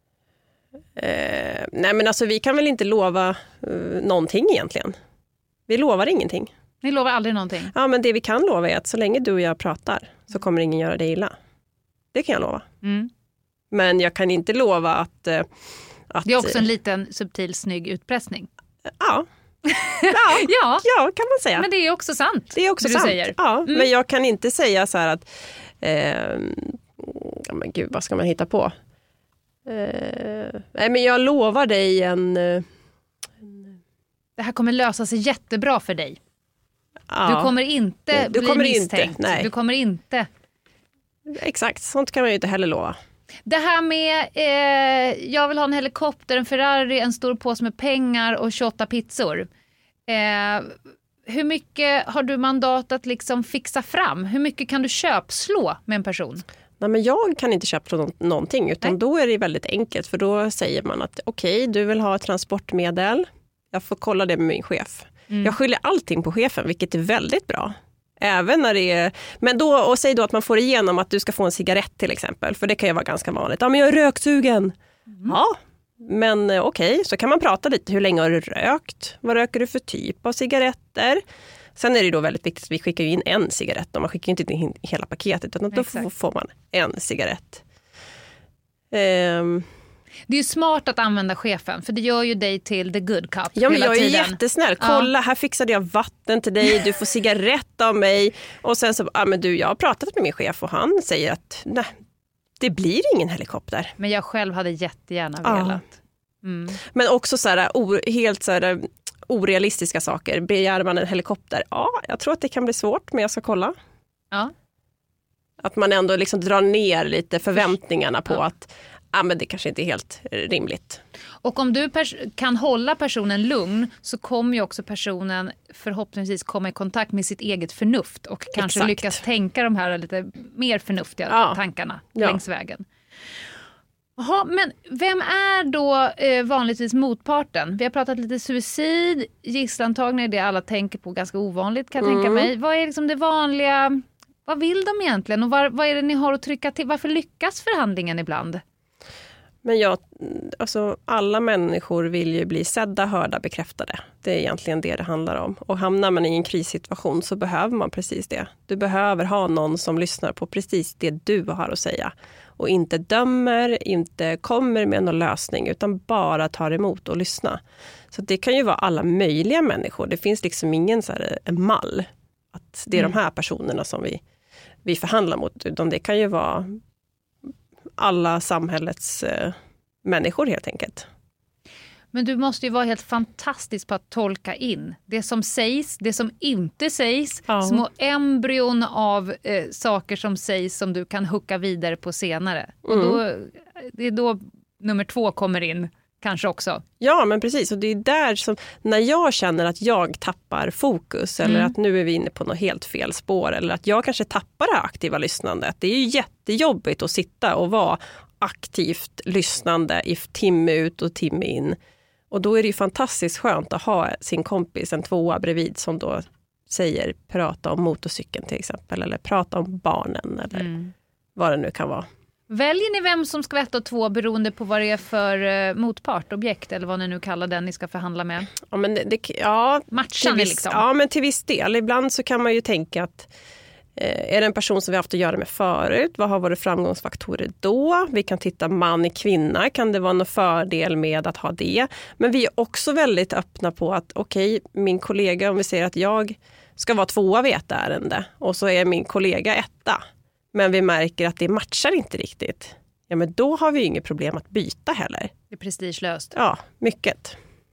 Eh, nej men alltså vi kan väl inte lova eh, någonting egentligen. Vi lovar ingenting. Ni lovar aldrig någonting? Ja, men det vi kan lova är att så länge du och jag pratar så kommer ingen göra dig illa. Det kan jag lova. Mm. Men jag kan inte lova att, eh, att... Det är också en liten subtil snygg utpressning. Ja. Ja, ja. ja, kan man säga. Men det är också sant. Det är också sant. Säger. Ja, mm. Men jag kan inte säga så här att... Eh, ja, men gud, vad ska man hitta på? Eh, nej, men jag lovar dig en... en... Det här kommer lösa sig jättebra för dig. Ja. Du kommer inte du bli kommer misstänkt. Inte, nej. Du kommer inte... Exakt, sånt kan man ju inte heller lova. Det här med, eh, jag vill ha en helikopter, en Ferrari, en stor påse med pengar och tjugoåtta pizzor. Eh, hur mycket har du mandat att liksom fixa fram? Hur mycket kan du köpslå med en person? Nej, men jag kan inte köpa nå- någonting utan Nej. Då är det väldigt enkelt, för då säger man att okej, okay, du vill ha ett transportmedel. Jag får kolla det med min chef. Mm. Jag skyller allting på chefen, vilket är väldigt bra. Även när det är, men då, och säg då att man får igenom att du ska få en cigarett till exempel, för det kan ju vara ganska vanligt. Ja, men jag är röksugen. Mm. Ja, men okej, okay, så kan man prata lite. Hur länge har du rökt? Vad röker du för typ av cigaretter? Sen är det då väldigt viktigt att vi skickar in en cigarett. Och man skickar inte in hela paketet, utan då får, får man en cigarett. Um, Det är ju smart att använda chefen, för det gör ju dig till the good cop. Ja, men jag är tiden. jättesnäll. Kolla, ja. Här fixade jag vatten till dig, du får cigarett av mig. Och sen så, ja men du, jag har pratat med min chef och han säger att nej, det blir ingen helikopter. Men jag själv hade jättegärna ja. velat. Mm. Men också så här, o, helt så här, orealistiska saker. Begär man en helikopter? Ja, jag tror att det kan bli svårt, men jag ska kolla. Ja. Att man ändå liksom drar ner lite förväntningarna på ja. att ja, men det kanske inte är helt rimligt. Och om du pers- kan hålla personen lugn, så kommer ju också personen förhoppningsvis komma i kontakt med sitt eget förnuft och kanske Exakt. lyckas tänka de här lite mer förnuftiga ja. tankarna ja. längs vägen. Jaha, men vem är då eh, vanligtvis motparten? Vi har pratat lite suicid, gisslantagning är det alla tänker på, ganska ovanligt kan jag mm. tänka mig. Vad är liksom det vanliga, vad vill de egentligen och var, vad är det ni har att trycka till? Varför lyckas förhandlingen ibland? Men jag, alltså alla människor vill ju bli sedda, hörda, bekräftade. Det är egentligen det det handlar om. Och hamnar man i en krissituation så behöver man precis det. Du behöver ha någon som lyssnar på precis det du har att säga. Och inte dömer, inte kommer med någon lösning, utan bara tar emot och lyssnar. Så det kan ju vara alla möjliga människor. Det finns liksom ingen så här, en mall. Att det är mm. de här personerna som vi, vi förhandlar mot. Utan det kan ju vara alla samhällets eh, människor helt enkelt. Men du måste ju vara helt fantastisk på att tolka in det som sägs, det som inte sägs, ja. Små embryon av eh, saker som sägs som du kan hucka vidare på senare. Mm. Och då, det är då nummer två kommer in kanske också. Ja, men precis. Och det är där som, när jag känner att jag tappar fokus eller mm. att nu är vi inne på något helt fel spår eller att jag kanske tappar det aktiva lyssnandet. Det är ju jättejobbigt att sitta och vara aktivt lyssnande i timme ut och timme in. Och då är det ju fantastiskt skönt att ha sin kompis, en tvåa bredvid, som då säger prata om motorcykeln till exempel eller prata om barnen eller mm. vad det nu kan vara. Väljer ni vem som ska vara ett och två beroende på vad det är för uh, motpart, objekt eller vad ni nu kallar den ni ska förhandla med? Ja, men det, det, ja, matchar ni liksom? Ja, men till viss del. Ibland så kan man ju tänka att eh, är det en person som vi har haft att göra med förut? Vad har varit framgångsfaktorer då? Vi kan titta man i kvinna. Kan det vara någon fördel med att ha det? Men vi är också väldigt öppna på att okej, okay, min kollega, om vi säger att jag ska vara tvåa vid ett ärende och så är min kollega etta. Men vi märker att det matchar inte riktigt. Ja, men då har vi ju inget problem att byta heller. Det är prestigelöst. Ja, mycket.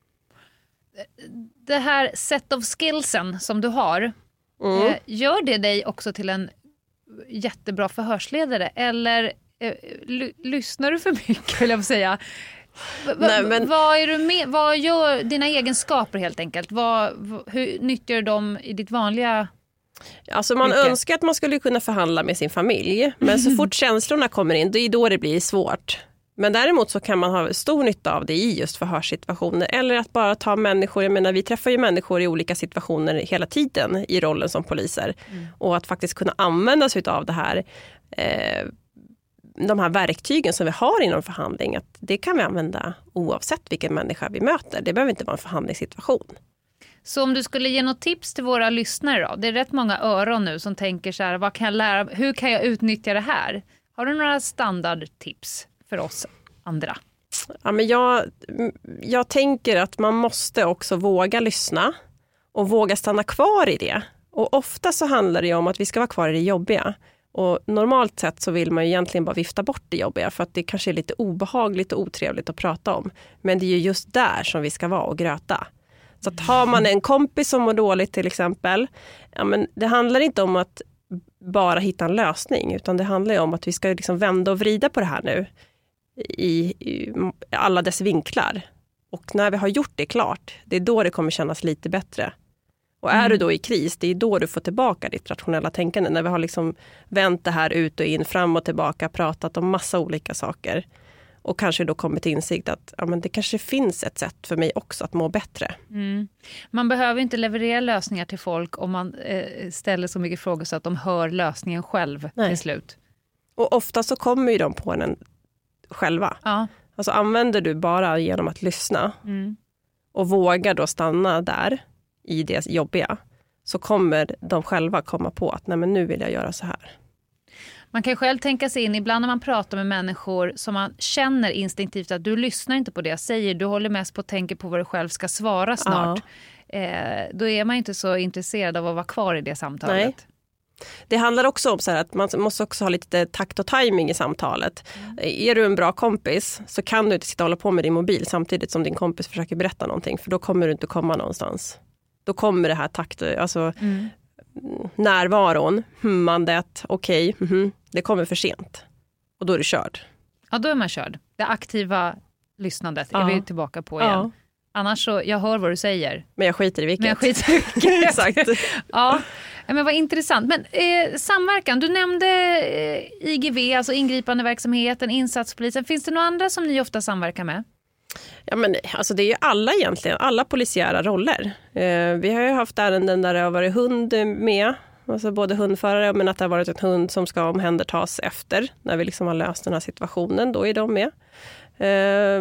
Det här set of skillsen som du har, mm. eh, gör det dig också till en jättebra förhörsledare? Eller eh, l- lyssnar du för mycket, vill jag säga? V- Nej, men... vad, är du med, vad gör dina egenskaper helt enkelt? Vad, v- hur nyttjar du dem i ditt vanliga... Alltså man Mycket. önskar att man skulle kunna förhandla med sin familj. Men så fort känslorna kommer in, det är då det blir svårt. Men däremot så kan man ha stor nytta av det i just förhörssituationer. Eller att bara ta människor, jag menar vi träffar ju människor i olika situationer hela tiden i rollen som poliser. Mm. Och att faktiskt kunna använda sig av det här, eh, de här verktygen som vi har inom förhandling. Att det kan vi använda oavsett vilken människa vi möter. Det behöver inte vara en förhandlingssituation. Så om du skulle ge något tips till våra lyssnare då? Det är rätt många öron nu som tänker så här, vad kan jag lära, hur kan jag utnyttja det här? Har du några standardtips för oss andra? Ja, men jag, jag tänker att man måste också våga lyssna och våga stanna kvar i det. Och ofta så handlar det om att vi ska vara kvar i det jobbiga. Och normalt sett så vill man ju egentligen bara vifta bort det jobbiga för att det kanske är lite obehagligt och otrevligt att prata om. Men det är ju just där som vi ska vara och gröta. Så att har man en kompis som mår dåligt till exempel, ja, men det handlar inte om att bara hitta en lösning, utan det handlar ju om att vi ska liksom vända och vrida på det här nu i, i alla dess vinklar. Och när vi har gjort det klart, det är då det kommer kännas lite bättre. Och är mm. du då i kris, det är då du får tillbaka ditt rationella tänkande. När vi har liksom vänt det här ut och in, fram och tillbaka, pratat om massa olika saker. Och kanske då kommit till insikt att ja, men det kanske finns ett sätt för mig också att må bättre. Mm. Man behöver inte leverera lösningar till folk om man eh, ställer så mycket frågor så att de hör lösningen själv Nej. till slut. Och ofta så kommer ju de på den själva. Ja. Alltså använder du bara genom att lyssna mm. och vågar då stanna där i det jobbiga, så kommer de själva komma på att nej, men nu vill jag göra så här. Man kan själv tänka sig in, ibland när man pratar med människor som man känner instinktivt att du lyssnar inte på det jag säger, du håller mest på att tänka på vad du själv ska svara snart. Ja. Eh, då är man inte så intresserad av att vara kvar i det samtalet. Nej. Det handlar också om så här att man måste också ha lite takt och timing i samtalet. Mm. Är du en bra kompis så kan du inte sitta och hålla på med din mobil samtidigt som din kompis försöker berätta någonting, för då kommer du inte komma någonstans. Då kommer det här takt, alltså mm. närvaron, hummandet, okej, okay, mm-hmm, det kommer för sent. Och då är du körd. Ja, då är man körd. Det aktiva lyssnandet ja. är vi tillbaka på igen. Ja. Annars så, jag hör vad du säger. Men jag skiter i vilket. Men jag skiter i vilket. Exakt. Ja, men vad intressant. Men eh, samverkan, du nämnde eh, I G V, alltså ingripande verksamheten, insatspolisen. Finns det några andra som ni ofta samverkar med? Ja, men alltså det är ju alla egentligen, alla polisiära roller. Eh, vi har ju haft ärenden där det har varit hund med, alltså både hundförare, men att det har varit en hund som ska omhändertas efter, när vi liksom har löst den här situationen, då är de med. Eh,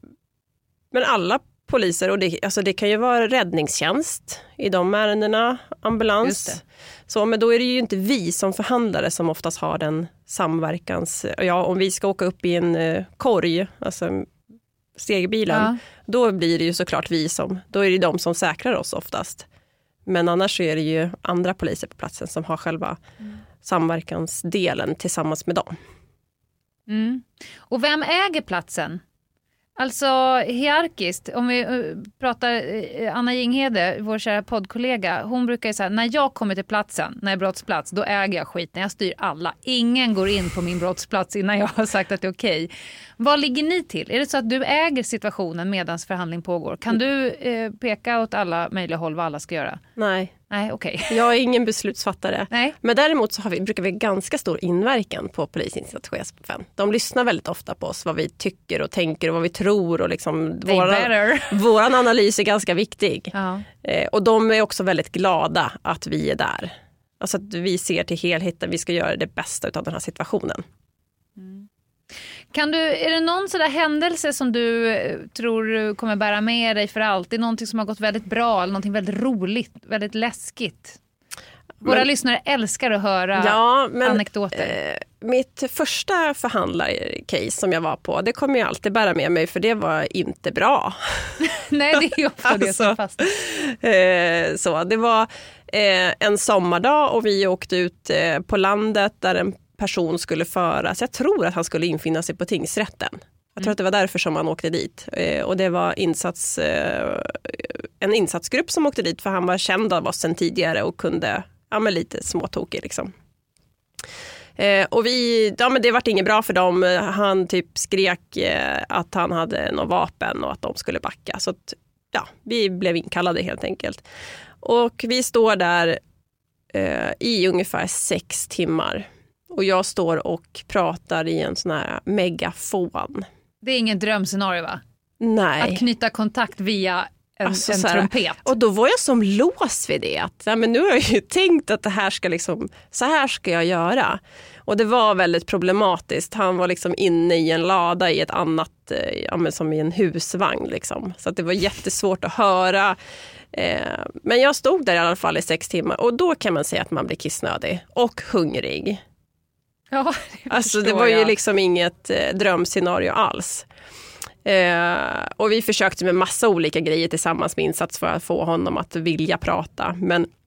men alla poliser, och det, alltså det kan ju vara räddningstjänst i de ärendena, ambulans. Så, men då är det ju inte vi som förhandlare som oftast har den samverkans... Ja, om vi ska åka upp i en uh, korg, alltså stegbilen, ja. Då blir det ju såklart vi som... Då är det de som säkrar oss oftast. Men annars så är det ju andra poliser på platsen som har själva mm. samverkansdelen tillsammans med dem. Mm. Och vem äger platsen? Alltså hierarkiskt, om vi uh, pratar uh, Anna Jinghede, vår kära poddkollega, hon brukar ju säga, när jag kommer till platsen, när jag är brottsplats, då äger jag skiten, jag styr alla. Ingen går in på min brottsplats innan jag har sagt att det är okej. Okay. Vad ligger ni till? Är det så att du äger situationen medan förhandling pågår? Kan du uh, peka åt alla möjliga håll vad alla ska göra? Nej. Nej, okej. Okay. Jag är ingen beslutsfattare. Nej. Men däremot så har vi, brukar vi ganska stor inverkan på polisinsatschefen. De lyssnar väldigt ofta på oss, vad vi tycker och tänker och vad vi tror. Och liksom våran, våran analys är ganska viktig. Ja. Eh, och de är också väldigt glada att vi är där. Alltså att vi ser till helheten, vi ska göra det bästa av den här situationen. Mm. Kan du, är det någon sån där händelse som du tror kommer bära med dig för alltid? Någonting som har gått väldigt bra eller någonting väldigt roligt, väldigt läskigt? Våra men, lyssnare älskar att höra ja, men, anekdoter. Eh, mitt första förhandlarcase som jag var på, det kommer jag alltid bära med mig, för det var inte bra. Nej, det är ju ofta alltså, det som fast. Eh, så, det var eh, en sommardag och vi åkte ut eh, på landet där en person skulle föras. Jag tror att han skulle infinna sig på tingsrätten. Jag tror mm. att det var därför som han åkte dit. Eh, och det var insats, eh, en insatsgrupp som åkte dit, för han var känd av oss sedan tidigare och kunde, ja men lite småtokig liksom. Eh, och vi, ja men det var inget bra för dem. Han typ skrek eh, att han hade något vapen och att de skulle backa. Så att, ja, vi blev inkallade helt enkelt. Och vi står där eh, i ungefär sex timmar. Och jag står och pratar i en sån här megafon. Det är ingen drömscenario, va? Nej. Att knyta kontakt via en, alltså, en trumpet. Och då var jag som lås vid det. Att, ja, men nu har jag ju tänkt att det här ska liksom, så här ska jag göra. Och det var väldigt problematiskt. Han var liksom inne i en lada i ett annat, ja, men som i en husvagn. Liksom. Så att det var jättesvårt att höra. Eh, men jag stod där i alla fall i sex timmar. Och då kan man säga att man blir kissnödig och hungrig. Ja, det alltså det var ju jag. liksom inget eh, drömscenario alls. Eh, och vi försökte med massa olika grejer tillsammans med insats för att få honom att vilja prata. Men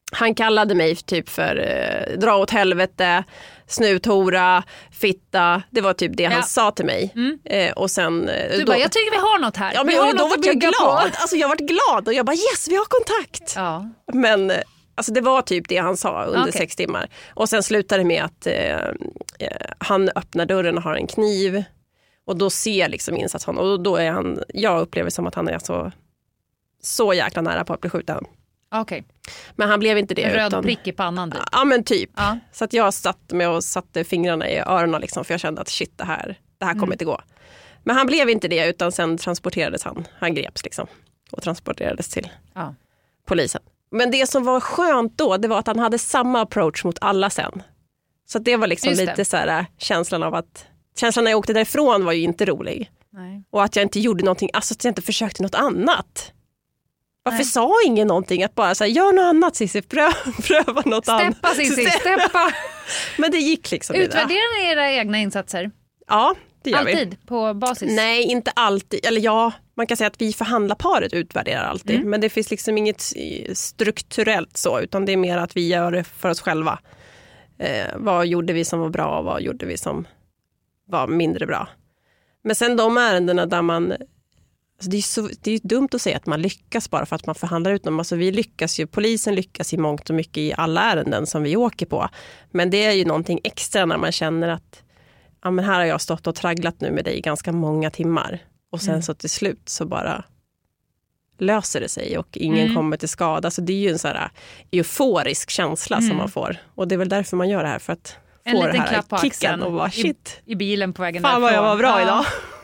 han kallade mig typ för eh, dra åt helvete, snuthora, fitta. Det var typ det Ja. han sa till mig. Mm. Eh, och sen, eh, Du då, bara, jag tycker vi har något här. ja, men vi har jag, då något var att jag bygga glad. på. Alltså, jag var glad och jag bara yes, vi har kontakt. Ja. Men eh, alltså, det var typ det han sa under Okej. sex timmar. Och sen slutade det med att eh, eh, han öppnar dörren och har en kniv. Och då ser liksom insats honom. Och då är han, jag upplever som att han är så, så jäkla nära på att bli skjuten. Okej, Men han blev inte det. en röd utan, prick i pannan typ. Ja men typ. Ja. Så att jag satt med och satte fingrarna i öronen liksom, för jag kände att shit, det här, det här kommer Mm. inte gå. Men han blev inte det, utan sen transporterades han. Han greps liksom och transporterades till Ja. polisen. Men det som var skönt då, det var att han hade samma approach mot alla sen. Så att det var liksom Just det. lite så här, känslan av att känslan när jag åkte därifrån var ju inte rolig. Nej. Och att jag inte gjorde någonting, alltså att jag inte försökte något annat. Varför Nej. sa ingen någonting? Att bara säga, gör något annat Cissi, pröva, pröva något annat. Steppa Cissi, steppa. Men det gick liksom. inte. Utvärderar ni era egna insatser? Ja, det gör vi. Alltid på basis? Nej, inte alltid. Eller ja, man kan säga att vi förhandlarparet utvärderar alltid. Mm. Men det finns liksom inget strukturellt så, utan det är mer att vi gör det för oss själva. Eh, vad gjorde vi som var bra och vad gjorde vi som var mindre bra? Men sen de ärendena där man... Alltså det är så, det är dumt att säga att man lyckas bara för att man förhandlar ut dem. Alltså vi lyckas ju, polisen lyckas i mångt och mycket i alla ärenden som vi åker på. Men det är ju någonting extra när man känner att ja, men här har jag stått och tragglat nu med dig i ganska många timmar. Och sen Mm. så till slut så bara löser det sig och ingen Mm. kommer till skada. Så det är ju en sån här euforisk känsla Mm. som man får. Och det är väl därför man gör det här, för att En få det liten här klapp på kicken axeln. och bara I- shit. I bilen på vägen Fan vad jag därifrån. var bra Ja. idag.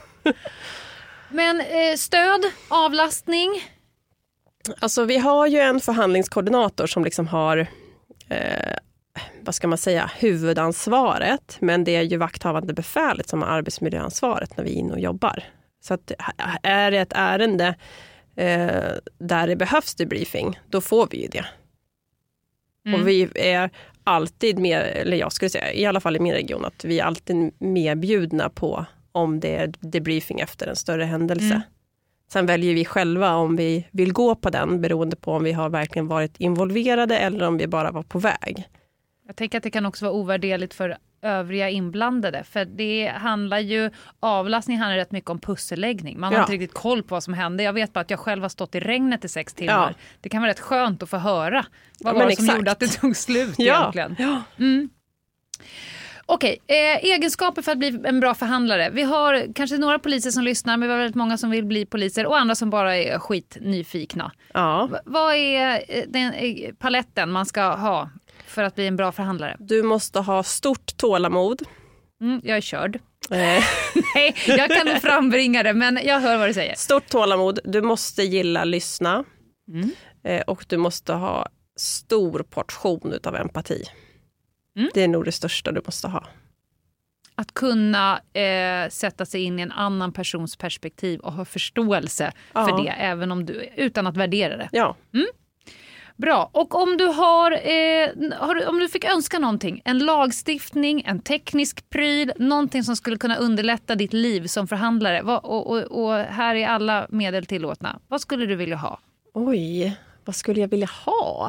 Men eh, stöd, avlastning. Alltså vi har ju en förhandlingskoordinator som liksom har eh, vad ska man säga, huvudansvaret, men det är ju vakthavande befälet som har arbetsmiljöansvaret när vi är inne och jobbar. Så att är det ett ärende eh, där det behövs debriefing, då får vi ju det. Mm. Och vi är alltid med, eller jag skulle säga, i alla fall i min region, att vi är alltid medbjudna på om det är debriefing efter en större händelse. Mm. Sen väljer vi själva om vi vill gå på den, beroende på om vi har verkligen varit involverade eller om vi bara var på väg. Jag tänker att det kan också vara ovärderligt för övriga inblandade. För det handlar ju, avlastning handlar rätt mycket om pusselläggning. Man har Ja. inte riktigt koll på vad som hände. Jag vet bara att jag själv har stått i regnet i sex timmar. Ja. Det kan vara rätt skönt att få höra vad Ja, var men det som exakt. gjorde att det tog slut Ja. egentligen. Ja. Mm. Okej, eh, egenskaper för att bli en bra förhandlare. Vi har kanske några poliser som lyssnar, men vi har väldigt många som vill bli poliser och andra som bara är skitnyfikna. Ja. V- vad är eh, den eh, paletten man ska ha för att bli en bra förhandlare? Du måste ha stort tålamod. Mm, jag är körd. Eh, Nej, jag kan nog frambringa det, men jag hör vad du säger. stort tålamod. Du måste gilla lyssna. Mm. Eh, och du måste ha stor portion utav empati. Mm. Det är nog det största du måste ha. Att kunna eh, sätta sig in i en annan persons perspektiv och ha förståelse Ja. för det, även om du, utan att värdera det. Ja. Bra. Och om du har, eh, har du, om du fick önska någonting, en lagstiftning, en teknisk pryl, någonting som skulle kunna underlätta ditt liv som förhandlare, vad, och, och, och här är alla medel tillåtna. Vad skulle du vilja ha? Oj, vad skulle jag vilja ha?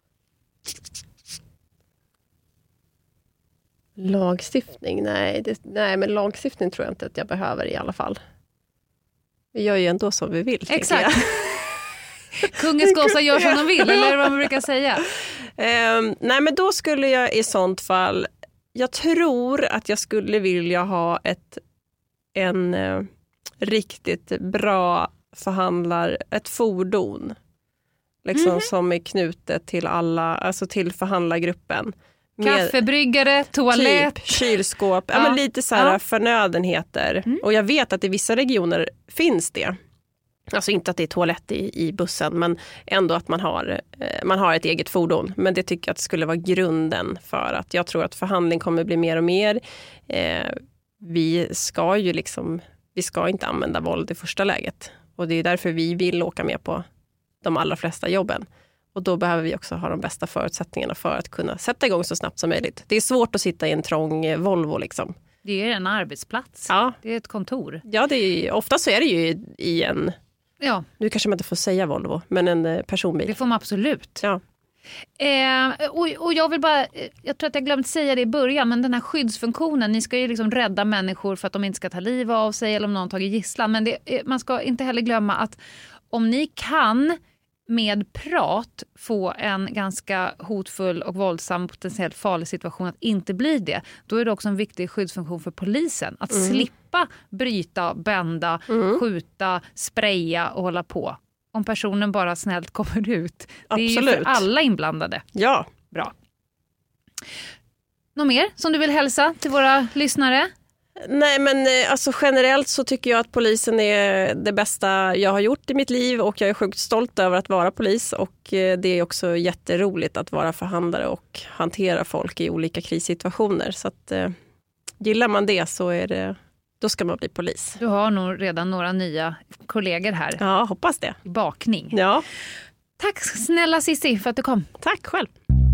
Lagstiftning? Nej, det, nej, men lagstiftning tror jag inte att jag behöver i alla fall. Vi gör ju ändå som vi vill. tänker Exakt. Kungens gossar gör som de vill, eller vad man brukar säga. jag. Um, nej, men då skulle jag i sånt fall, jag tror att jag skulle vilja ha ett en uh, riktigt bra förhandlar, ett fordon. Liksom Mhm. som är knutet till alla, alltså till förhandlargruppen. Med- Kaffebryggare, toalett. Typ kylskåp, ja. Ja. men lite så här Ja. förnödenheter. Mm. Och jag vet att i vissa regioner finns det. Alltså inte att det är toalett i, i bussen, men ändå att man har, eh, man har ett eget fordon. Men det tycker jag att skulle vara grunden för att jag tror att förhandling kommer bli mer och mer. Eh, vi ska ju liksom, vi ska inte använda våld i första läget. Och det är därför vi vill åka med på de allra flesta jobben. Och då behöver vi också ha de bästa förutsättningarna för att kunna sätta igång så snabbt som möjligt. Det är svårt att sitta i en trång eh, Volvo liksom. Det är en arbetsplats. Ja, Det är ett kontor. ja det är, ofta så är det ju i, i en, Ja, nu kanske man inte får säga Volvo, men en eh, personbil. det får man absolut. Ja. Eh, och, och jag vill bara, jag tror att jag glömt säga det i början, men den här skyddsfunktionen, ni ska ju liksom rädda människor för att de inte ska ta liv av sig eller om någon tagit gisslan. Men det, man ska inte heller glömma att om ni kan med prat få en ganska hotfull och våldsam, potentiellt farlig situation att inte bli det, då är det också en viktig skyddsfunktion för polisen. Att mm. slippa bryta, bända, mm. skjuta, spraya och hålla på. Om personen bara snällt kommer ut. Absolut. Det är ju för alla inblandade. Ja. Bra. Något mer som du vill hälsa till våra lyssnare? Nej, men alltså generellt så tycker jag att polisen är det bästa jag har gjort i mitt liv och jag är sjukt stolt över att vara polis och det är också jätteroligt att vara förhandlare och hantera folk i olika krissituationer. Så att eh, gillar man det så är det, då ska man bli polis. Du har nog redan några nya kollegor här. Ja, hoppas det. Bakning. Ja. Tack snälla Cissi för att du kom. Tack själv.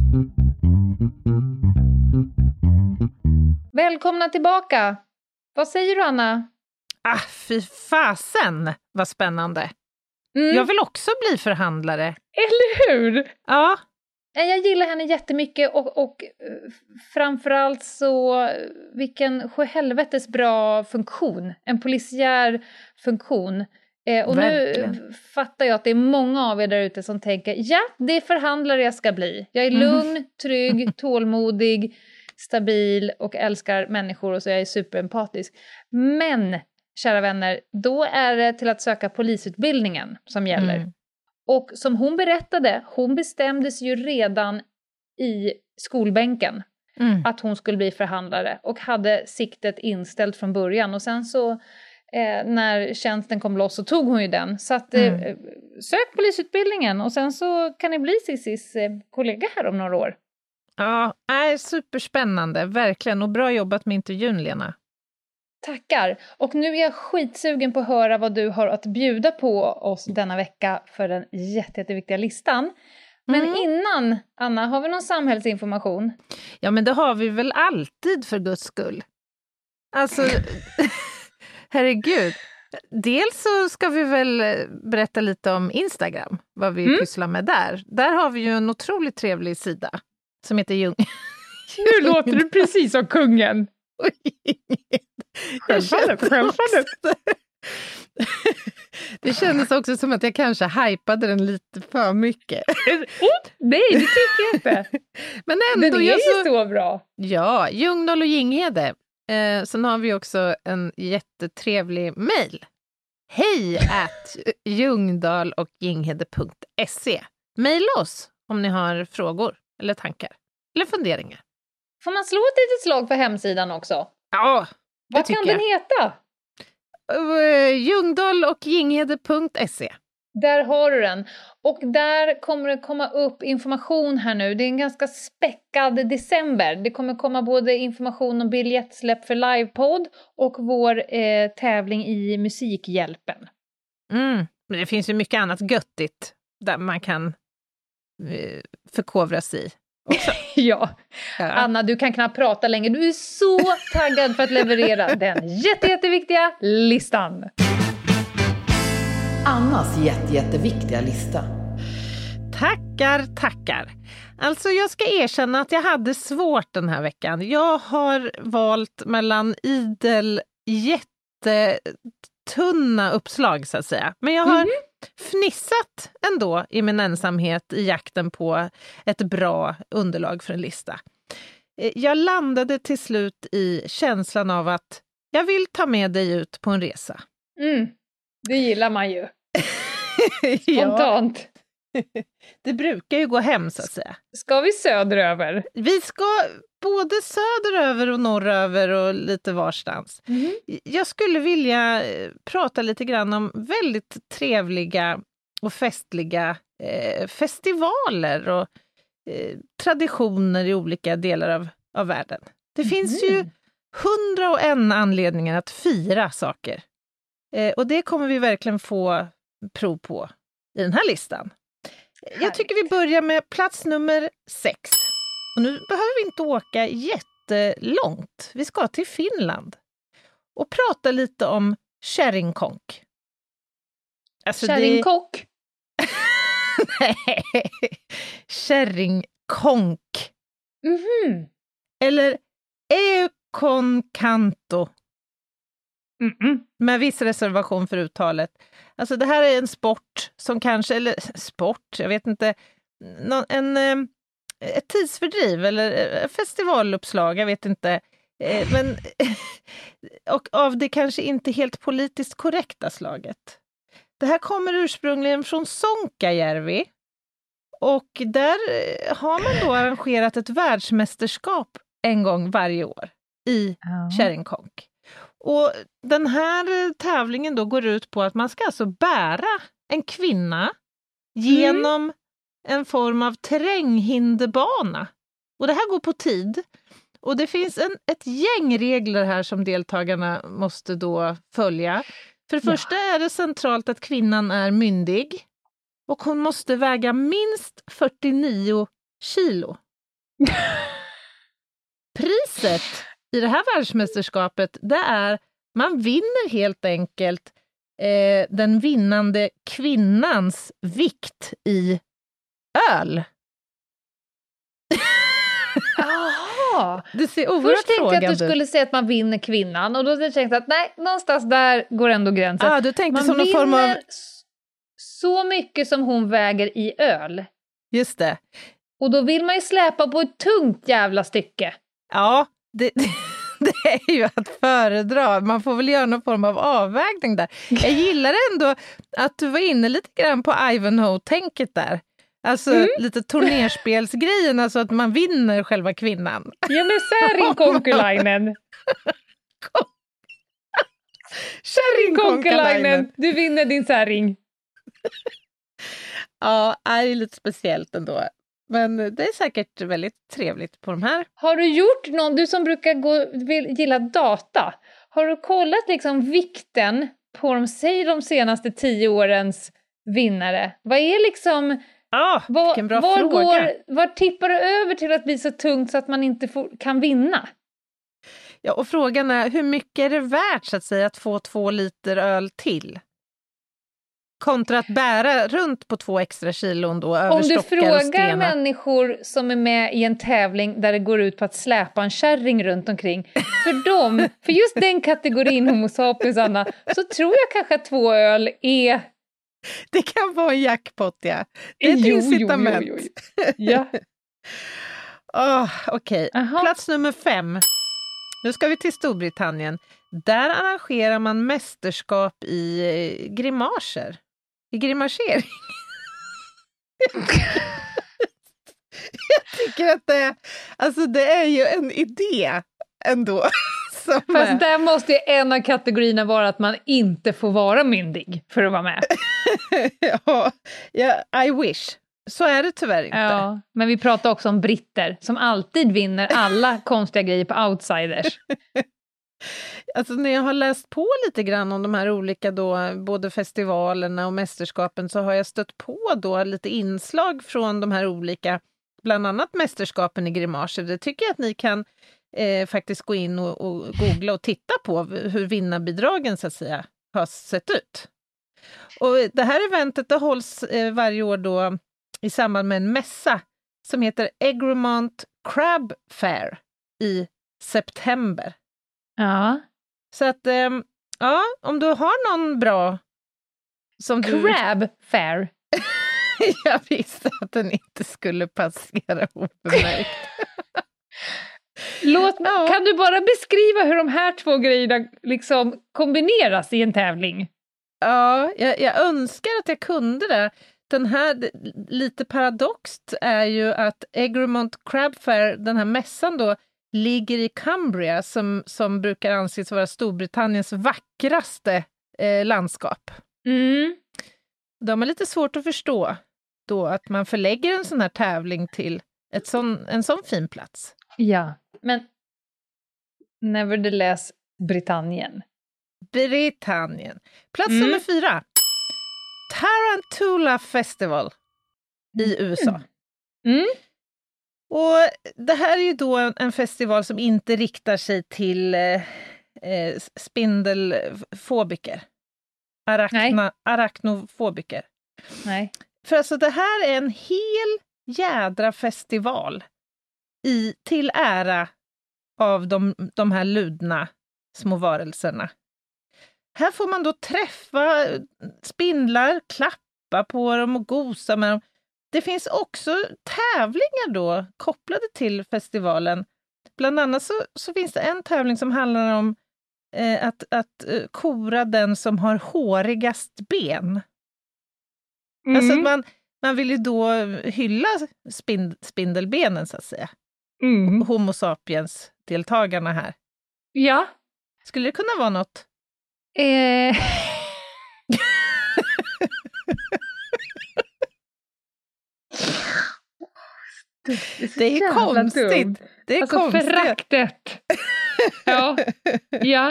Välkomna tillbaka. Vad säger du, Anna? Ah, fy fasen, vad spännande. Mm. Jag vill också bli förhandlare. Eller hur? Ja. Jag gillar henne jättemycket och, och framförallt så vilken sjöhelvetes bra funktion. En polisiär funktion. Eh, och Verkligen. Nu fattar jag att det är många av er där ute som tänker, ja, det är förhandlare jag ska bli. Jag är lugn, mm. trygg, tålmodig, stabil och älskar människor och så är jag superempatisk. Men, kära vänner, då är det till att söka polisutbildningen som gäller. Mm. Och som hon berättade, hon bestämdes ju redan i skolbänken mm. att hon skulle bli förhandlare och hade siktet inställt från början. Och sen så eh, när tjänsten kom loss så tog hon ju den. Så att, mm. eh, sök polisutbildningen och sen så kan ni bli Cissis eh, kollega här om några år. Ja, är superspännande, verkligen. Och bra jobbat med intervjun, Lena. Tackar. Och nu är jag skitsugen på att höra vad du har att bjuda på oss denna vecka för den jätte, jätteviktiga listan. Men mm. innan, Anna, har vi någon samhällsinformation? Ja, men det har vi väl alltid för Guds skull. Alltså, herregud. Dels så ska vi väl berätta lite om Instagram, vad vi mm. pysslar med där. Där har vi ju en otroligt trevlig sida som heter Ljung. Nu låter du precis som kungen. Självfallet, självfallet. Det kändes också som att jag kanske hypade den lite för mycket. Oh, nej, det tycker jag inte. Men ändå, den är ju så... så bra. Ja, Ljungdahl och Ginghede. Eh, sen har vi också en jättetrevlig mejl. Hej at ljungdahl och ginghede punkt se. Maila oss om ni har frågor eller tankar eller funderingar. Får man slå ett litet slag för hemsidan också? Ja, det Vad kan den jag. heta? Uh, ljungdahl och ginghede punkt se. Där har du den. Och där kommer det komma upp information här nu. Det är en ganska späckad december. Det kommer komma både information om biljettsläpp för livepodd och vår eh, tävling i Musikhjälpen. Mm. Men det finns ju mycket annat göttigt där man kan eh, förkovras i. ja. ja, Anna, du kan knappt prata längre. Du är så taggad för att leverera den jätte, jätteviktiga listan. Annas jätte, jätteviktiga lista. Tackar, tackar. Alltså jag ska erkänna att jag hade svårt den här veckan. Jag har valt mellan idel jättetunna uppslag så att säga. Men jag har mm-hmm. fnissat ändå i min ensamhet i jakten på ett bra underlag för en lista. Jag landade till slut i känslan av att jag vill ta med dig ut på en resa. Mm, det gillar man ju. Spontant. Det brukar ju gå hem så att säga. Ska vi söderöver? Vi ska både söderöver och norröver och lite varstans. Mm. Jag skulle vilja prata lite grann om väldigt trevliga och festliga eh, festivaler och eh, traditioner i olika delar av, av världen. Det mm. finns ju hundra och en anledningar att fira saker. Eh, och det kommer vi verkligen få prov på i den här listan. Härligt. Jag tycker vi börjar med plats nummer sex. Och nu behöver vi inte åka jättelångt. Vi ska till Finland. Och prata lite om kärringkonk. Alltså kärringkock? Det... Kärringkonk. Mhm. Eller eukonkanto. Mm-mm. Med viss reservation för uttalet. Alltså det här är en sport som kanske, eller sport, jag vet inte, nå- en, eh, ett tidsfördriv eller eh, festivaluppslag, jag vet inte. Eh, Men, och av det kanske inte helt politiskt korrekta slaget. Det här kommer ursprungligen från Sonkajärvi. Och där eh, har man då arrangerat ett världsmästerskap en gång varje år i Ja. kärringkonk. Och den här eh, tävlingen då går ut på att man ska alltså bära en kvinna genom en form av terränghinderbana. Och det här går på tid. Och det finns en, ett gäng regler här som deltagarna måste då följa. För det Ja. första är det centralt att kvinnan är myndig. Och hon måste väga minst fyrtionio kilo. Priset i det här världsmästerskapet, det är, man vinner helt enkelt eh, den vinnande kvinnans vikt i öl. Jaha. Det ser oerhört Först tänkte jag frågande att du skulle säga att man vinner kvinnan. Och då tänkte jag att nej, någonstans där går ändå gränsen. Ah, du tänkte man som någon vinner form av... s- så mycket som hon väger i öl. Just det. Och då vill man ju släpa på ett tungt jävla stycke. Ja, det, det är ju att föredra. Man får väl göra någon form av avvägning där. Jag gillar ändå att du var inne lite grann på Ivanhoe-tänket där. Alltså Mm. lite turnerspelsgrejen, alltså att man vinner själva kvinnan. Ja, men Särinkonkulainen. Konkulainen. Du vinner din säring. Ja, det är lite speciellt ändå. Men det är säkert väldigt trevligt på de här. Har du gjort någon, du som brukar gå, vill, gilla data, har du kollat liksom vikten på de, säg de senaste tio årens vinnare? Vad är liksom, Ja, vad, vilken bra var, fråga. går, var tippar det över till att bli så tungt så att man inte får, kan vinna? Ja, och frågan är, hur mycket är det värt så att säga att få två liter öl till? Kontra att bära runt på två extra kilon då över Om du stockar och frågar stenar. människor som är med i en tävling där det går ut på att släpa en kärring runt omkring, för dem, för just den kategorin homo sapiens, Anna, så tror jag kanske att två öl är... Det kan vara en jackpot, ja. Det är ett Jo, jo, incitament. jo, jo, jo. Ja. Oh, Okej, Aha. plats nummer fem. Nu ska vi till Storbritannien. Där arrangerar man mästerskap i eh, grimaser. I grimasering. Jag tycker att det, alltså det är ju en idé ändå. Som Fast är. där måste ju en av kategorierna vara att man inte får vara myndig för att vara med. ja, ja, I wish. Så är det tyvärr inte. Ja, men vi pratar också om britter som alltid vinner alla konstiga grejer på outsiders. Alltså när jag har läst på lite grann om de här olika då, både festivalerna och mästerskapen, så har jag stött på då lite inslag från de här olika, bland annat mästerskapen i grimaser. Det tycker jag att ni kan eh, faktiskt gå in och, och googla och titta på hur vinnarbidragen så att säga har sett ut. Och det här eventet det hålls eh, varje år då i samband med en mässa som heter Egremont Crab Fair i september. Ja. Så att, ähm, ja, om du har någon bra som du... Crab fair. Jag visste att den inte skulle passera obemärkt. Låt mig, Ja. Kan du bara beskriva hur de här två grejerna liksom kombineras i en tävling? Ja, jag, jag önskar att jag kunde det. Den här, det- lite paradoxt är ju att Egremont Crab Fair, den här mässan då, ligger i Cumbria som, som brukar anses vara Storbritanniens vackraste eh, landskap. Mm. De är lite svårt att förstå då att man förlägger en sån här tävling till ett sån, en sån fin plats. Ja, men nevertheless Britannien. Britannien. Plats Mm. nummer fyra. Tarantula Festival i U S A. Mm. Och det här är ju då en, en festival som inte riktar sig till eh, eh, spindelfobiker. Arachna, arachnofobiker. Nej. För alltså det här är en hel jädra festival i, till ära av de, de här ludna små varelserna. Här får man då träffa spindlar, klappa på dem och gosa med dem. Det finns också tävlingar då kopplade till festivalen. Bland annat så, så finns det en tävling som handlar om eh, att, att eh, kora den som har hårigast ben. Mm. Alltså att man, man vill ju då hylla spind, spindelbenen så att säga. Mm. Homo sapiens-deltagarna här. Ja. Skulle det kunna vara något? Eh... det är, det är konstigt. Dumt. Det är alltså konstigt. Föraktet. Ja. Ja.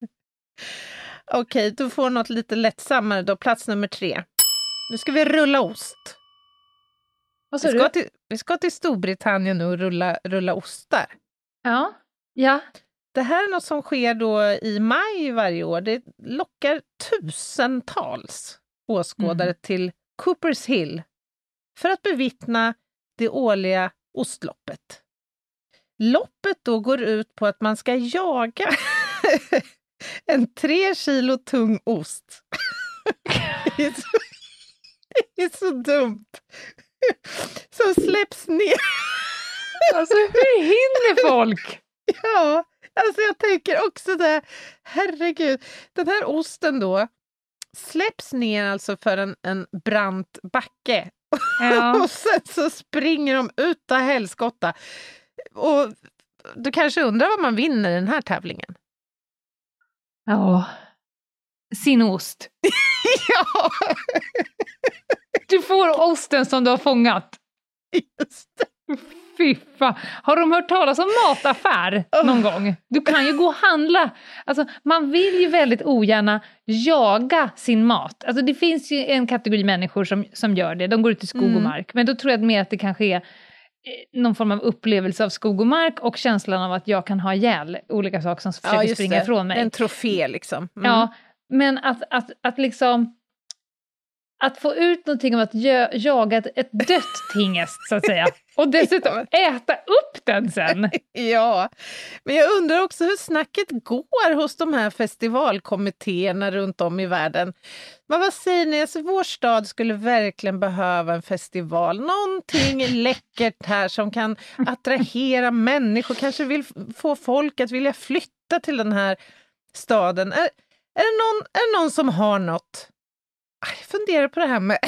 Okej, du får något lite lättsammare då. Plats nummer tre. Nu ska vi rulla ost. Vad sa vi, ska du? till, vi ska till Storbritannien nu och rulla, rulla ostar. Ja. Ja. Det här är något som sker då i maj varje år. Det lockar tusentals åskådare mm. till Coopers Hill för att bevittna det årliga ostloppet. Loppet då går ut på att man ska jaga en tre kilo tung ost. Det är så, det är så dumt. Som släpps ner. Alltså hur hinner folk? Ja, alltså jag tänker också det. Herregud, den här osten då släpps ner alltså för en, en brant backe. Ja. Och sen så springer de ut av helskotta. Och du kanske undrar vad man vinner i den här tävlingen? Ja, sin ost. Ja. Du får osten som du har fångat. Just det. Fy fan. Har de hört talas om mataffär någon oh. gång? Du kan ju gå och handla. Alltså, man vill ju väldigt ogärna jaga sin mat. Alltså, det finns ju en kategori människor som, som gör det. De går ut i skog och mark. Mm. Men då tror jag mer att det kanske är någon form av upplevelse av skog och mark och känslan av att jag kan ha ihjäl olika saker som försöker ja, springa det. ifrån mig. En trofé liksom. Mm. Ja, men att, att, att liksom att få ut någonting om att jö, jaga ett, ett dött tingest så att säga. Och dessutom äta upp den sen. Ja, men jag undrar också hur snacket går hos de här festivalkommittéerna runt om i världen. Men vad säger ni? Alltså, vår stad skulle verkligen behöva en festival. Någonting läckert här som kan attrahera människor. Kanske vill få folk att vilja flytta till den här staden. Är, är, det, någon, är det någon som har något? Jag funderar på det här med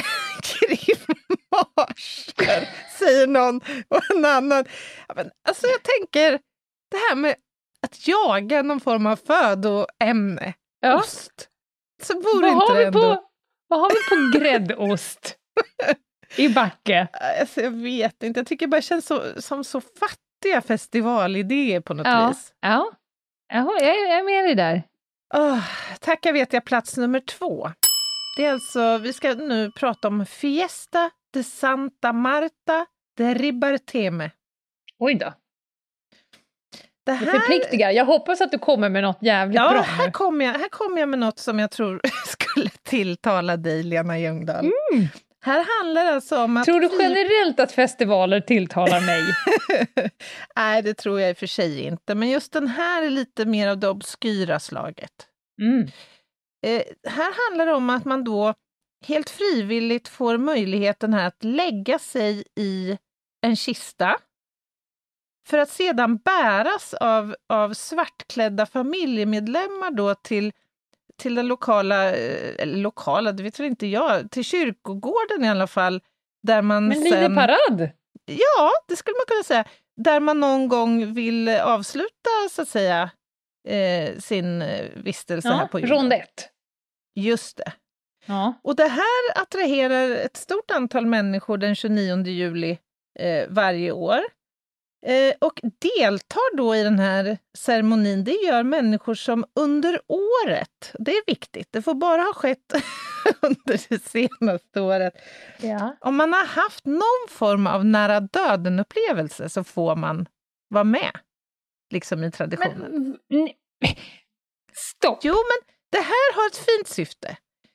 grimaser, säger någon och en annan. Alltså jag tänker, det här med att jaga någon form av födoämne, ja. Ost. Så vore inte det ändå. På, vad har vi på gräddost i Backe? Alltså jag vet inte, jag tycker det bara känns så, som så fattiga festivalidéer på något ja. vis. Ja, ja jag, jag är med dig där. Oh, tacka vet jag plats nummer två. Det är alltså, vi ska nu prata om Fiesta de Santa Marta de Ribarteme. Oj då. Det här... Det förpliktigar. Jag hoppas att du kommer med något jävligt ja, bra. Ja, här kommer jag, här kommer jag med något som jag tror skulle tilltala dig, Lena Ljungdahl. Mm. Här handlar det alltså om att... Tror du generellt att festivaler tilltalar mig? Nej, det tror jag i och för sig inte. Men just den här är lite mer av det obskyra slaget. Mm. Eh, här handlar det om att man då helt frivilligt får möjligheten här att lägga sig i en kista för att sedan bäras av, av svartklädda familjemedlemmar då till, till den lokala, eller lokala, det vet väl inte jag, till kyrkogården i alla fall. Där man Men sen, lite parad? Ja, det skulle man kunna säga. Där man någon gång vill avsluta så att säga eh, sin vistelse ja, här på jorden. Rond ett. Just det. Ja. Och det här attraherar ett stort antal människor den tjugonionde juli eh, varje år. Eh, och deltar då i den här ceremonin, det gör människor som under året, det är viktigt, det får bara ha skett under det senaste året. Ja. Om man har haft någon form av nära döden-upplevelse så får man vara med, liksom i traditionen. Men, stopp! Jo, men det här har ett fint syfte.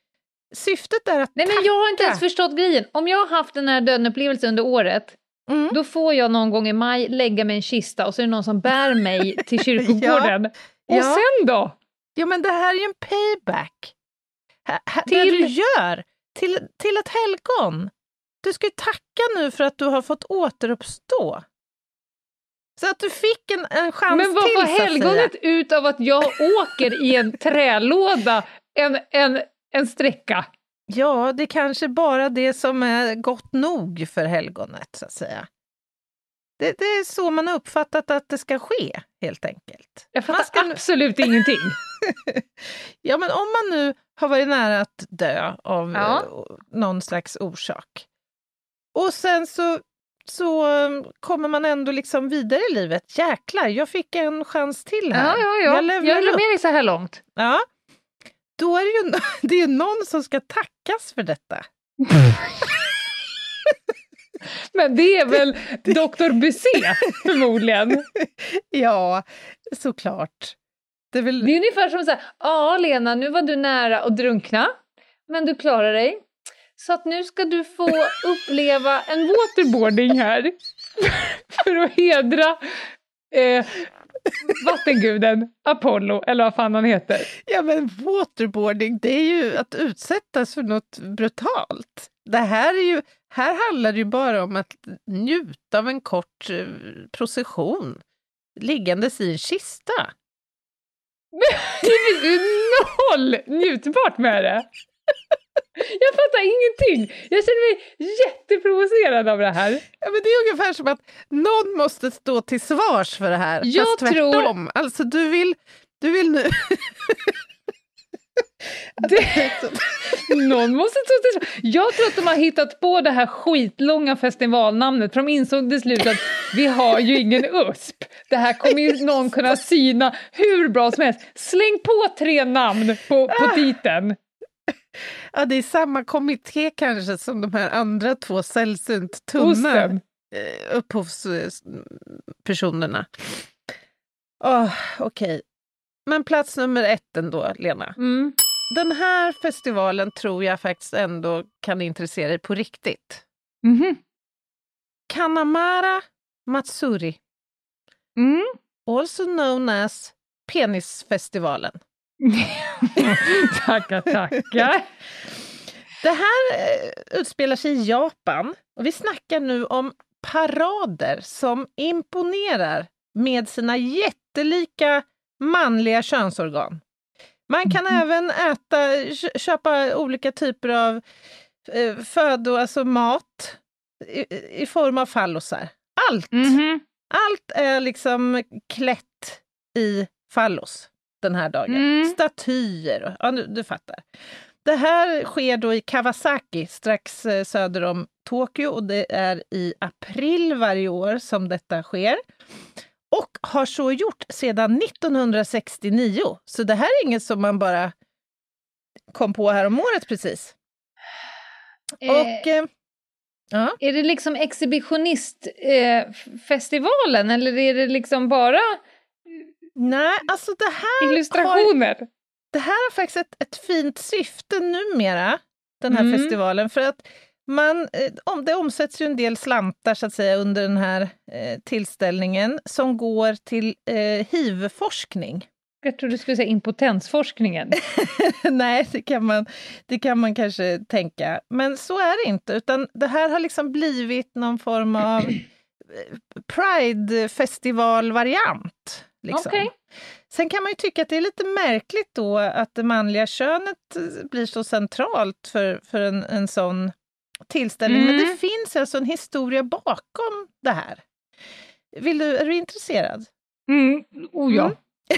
syftet är att Nej, men jag har inte ens förstått grejen. Om jag har haft den här döden-upplevelsen under året, mm. då får jag någon gång i maj lägga mig i en kista och så är det någon som bär mig till kyrkogården. ja. Och ja. sen då? Ja, men det här är ju en payback. H- h- till... Det du gör till, till ett helgon. Du ska ju tacka nu för att du har fått återuppstå. Så att du fick en, en chans men vad till. Men vad får helgonet ut av att jag åker i en trälåda en, en, en sträcka? Ja, det är kanske bara det som är gott nog för helgonet, så att säga. Det, det är så man har uppfattat att det ska ske, helt enkelt. Jag fattar ska... absolut ingenting. Ja, men om man nu har varit nära att dö av ja. någon slags orsak. Och sen så, så kommer man ändå liksom vidare i livet. Jäklar, jag fick en chans till här. Ja, ja, ja. Jag, jag är med dig så här långt. Ja. Då är det ju, det är ju någon som ska tackas för detta. Men det är väl doktor Busé förmodligen. Ja, såklart. Det är, väl... det är ungefär som så här, ja Lena, nu var du nära att drunkna, men du klarar dig. Så att nu ska du få uppleva en waterboarding här. För att hedra eh, vattenguden Apollo, eller vad fan han heter. Ja, men waterboarding, det är ju att utsättas för något brutalt. Det här är ju, här handlar det ju bara om att njuta av en kort eh, procession liggandes i en kista. Det finns ju noll njutbart med det. Jag fattar ingenting. Jag känner mig jätteprovocerad av det här. Ja, men det är ungefär som att någon måste stå till svars för det här. Jag fast tvärtom. tror... Alltså du vill, du vill nu... det... Någon måste stå till svars. Jag tror att de har hittat på det här skitlånga festivalnamnet. För de insåg till slut att vi har ju ingen U S P. Det här kommer ju någon kunna syna hur bra som helst. Släng på tre namn på, på titeln. Ja, det är samma kommitté kanske som de här andra två sällsynt tunna eh, upphovspersonerna. Oh, Okej. Okay. Men plats nummer ett ändå, Lena. Mm. Den här festivalen tror jag faktiskt ändå kan intressera dig på riktigt. Mm-hmm. Kanamara Matsuri. Mm. Also known as Penisfestivalen. Tackar, tackar. Det här eh, utspelar sig i Japan och vi snackar nu om parader som imponerar med sina jättelika manliga könsorgan. Man kan mm. även äta, köpa olika typer av eh, födo, alltså mat i, i form av fallosar. Allt! Mm-hmm. Allt är liksom klätt i fallos den här dagen. Mm. Statyer, och, ja, du, du fattar. Det här sker då i Kawasaki, strax eh, söder om Tokyo, och det är i april varje år som detta sker. Och har så gjort sedan nittonhundrasextionio. Så det här är inget som man bara kom på här om året precis. Eh, och, eh, ja. Är det liksom exhibitionistfestivalen eh, eller är det liksom bara... Nej, alltså det här illustrationer. Har, det här har faktiskt ett, ett fint syfte numera, den här mm. festivalen, för att man, om det omsätts ju en del slantar så att säga under den här eh, tillställningen som går till eh, H I V-forskning. Jag tror du skulle säga impotensforskningen. Nej, det kan man, det kan man kanske tänka. Men så är det inte, utan det här har liksom blivit någon form av Pride-festival-variant. Liksom. Okay. Sen kan man ju tycka att det är lite märkligt då att det manliga könet blir så centralt för, för en, en sån tillställning. Mm. Men det finns alltså en historia bakom det här. Vill du, är du intresserad? Mm. Oh ja. Mm.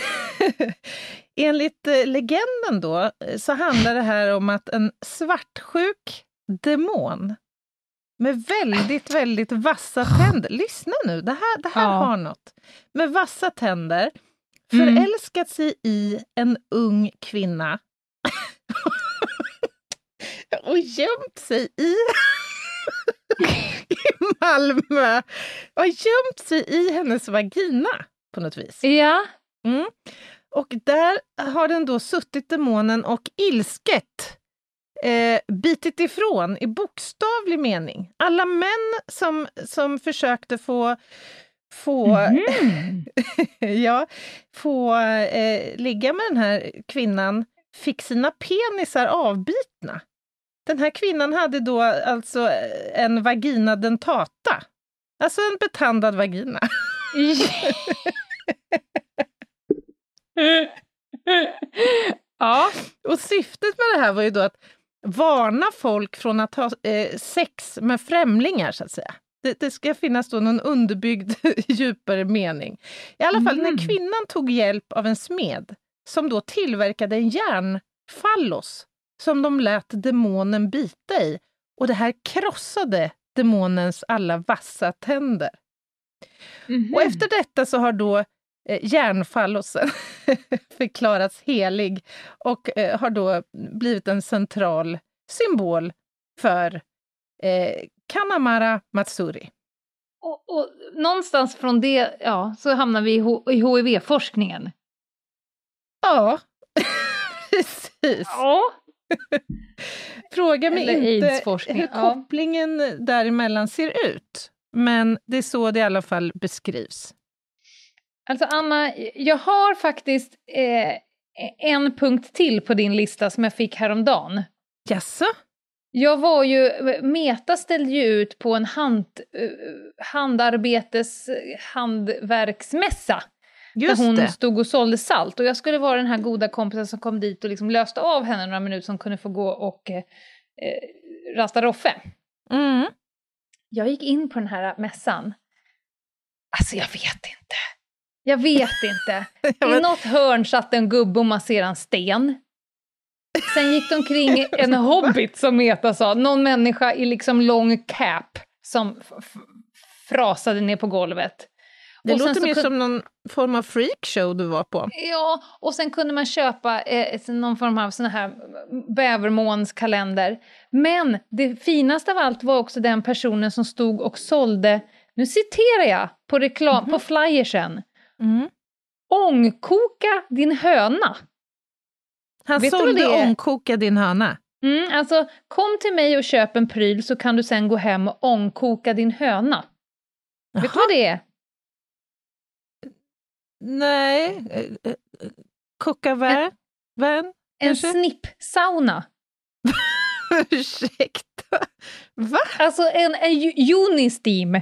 Enligt eh, legenden då så handlar det här om att en svartsjuk demon med väldigt, väldigt vassa tänder. Lyssna nu, det här, det här ja. har något. Med vassa tänder förälskat sig i en ung kvinna och gömt sig i i Malmö och gömt sig i hennes vagina på något vis. Ja. Mm. Och där har den då suttit demonen och ilsket eh, bitit ifrån i bokstavlig mening. Alla män som, som försökte få få, mm. ja, få eh, ligga med den här kvinnan fick sina penisar avbitna. Den här kvinnan hade då alltså en vagina dentata. Alltså en betandad vagina. Ja. Och syftet med det här var ju då att varna folk från att ha eh, sex med främlingar, så att säga. Det, det ska finnas då någon underbyggd djupare mening. I alla fall mm. när kvinnan tog hjälp av en smed som då tillverkade en järnfallos som de lät demonen bita i. Och det här krossade demonens alla vassa tänder. Mm-hmm. Och efter detta så har då eh, järnfallosen förklarats helig och eh, har då blivit en central symbol för eh, Kanamara Matsuri. Och, och någonstans från det, ja, så hamnar vi i, H- i H I V-forskningen. Ja, precis. Ja. Fråga mig Eller inte hur ja. kopplingen däremellan ser ut. Men det är så det i alla fall beskrivs. Alltså Anna, jag har faktiskt eh, en punkt till på din lista som jag fick häromdagen. Jaså? Jag var ju, Meta ställde ju ut på en hand, handarbetes handverksmässa. Just där hon det. stod och sålde salt. Och jag skulle vara den här goda kompisen som kom dit och liksom löste av henne några minuter som kunde få gå och eh, rasta roffe. Mm. Jag gick in på den här mässan. Alltså jag vet inte. Jag vet inte. I något hörn satt en gubbe och masserade en sten. Sen gick de omkring en hobbit som Meta sa. Någon människa i liksom lång cap som f- f- frasade ner på golvet. Det och låter sen mer kun- som någon form av freakshow du var på. Ja, och sen kunde man köpa eh, någon form av sån här bävermånskalender. Men det finaste av allt var också den personen som stod och sålde, nu citerar jag på reklam, mm-hmm. på flyersen. Mm. Ångkoka din höna. Han Vet sålde ångkoka din höna. Mm, alltså, kom till mig och köp en pryl så kan du sen gå hem och ångkoka din höna. Jaha. Vet du vad det är? Nej. Koka vän? Vän? En snippsauna. Ursäkta. Va? Alltså en, en Unisteam.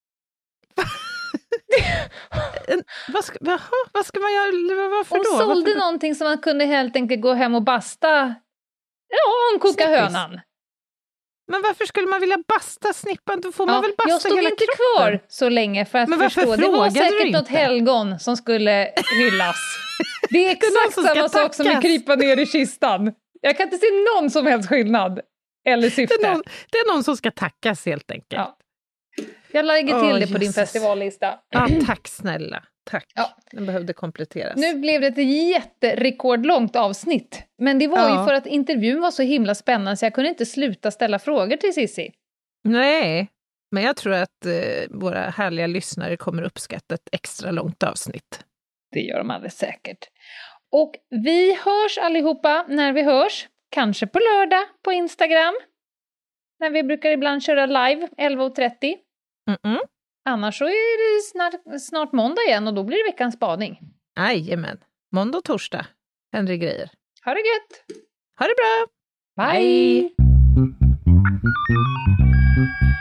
en, vad, ska, jaha, vad ska man göra? Varför Hon då? sålde Varför? någonting som man kunde helt enkelt gå hem och basta. Ja, ångkoka Snippis. hönan. Men varför skulle man vilja basta snippan? Då får man Ja, väl basta jag stod hela inte kroppen. kvar så länge för att Men varför förstå. Det var frågade du säkert inte? något helgon som skulle hyllas. Det är någon exakt som ska samma sak som att tackas. krypa ner i kistan. Jag kan inte se någon som helst skillnad. Eller syfte. Det är, någon, det är någon som ska tackas helt enkelt. Ja. Jag lägger till Åh, det på din Jesus. festivallista. Ja, tack snälla. Tack. Ja. Den behövde kompletteras. Nu blev det ett jätterekordlångt avsnitt. Men det var Ja. ju för att intervjun var så himla spännande så jag kunde inte sluta ställa frågor till Cissi. Nej, men jag tror att eh, våra härliga lyssnare kommer uppskatta ett extra långt avsnitt. Det gör de alldeles säkert. Och vi hörs allihopa när vi hörs. Kanske på lördag på Instagram. När vi brukar ibland köra live elva och trettio. Mm-mm. Annars så är det snart, snart måndag igen och då blir det veckans spaning. Jajamän. Måndag och torsdag. Henry grejer. Ha det gött! Ha det bra! Bye! Bye.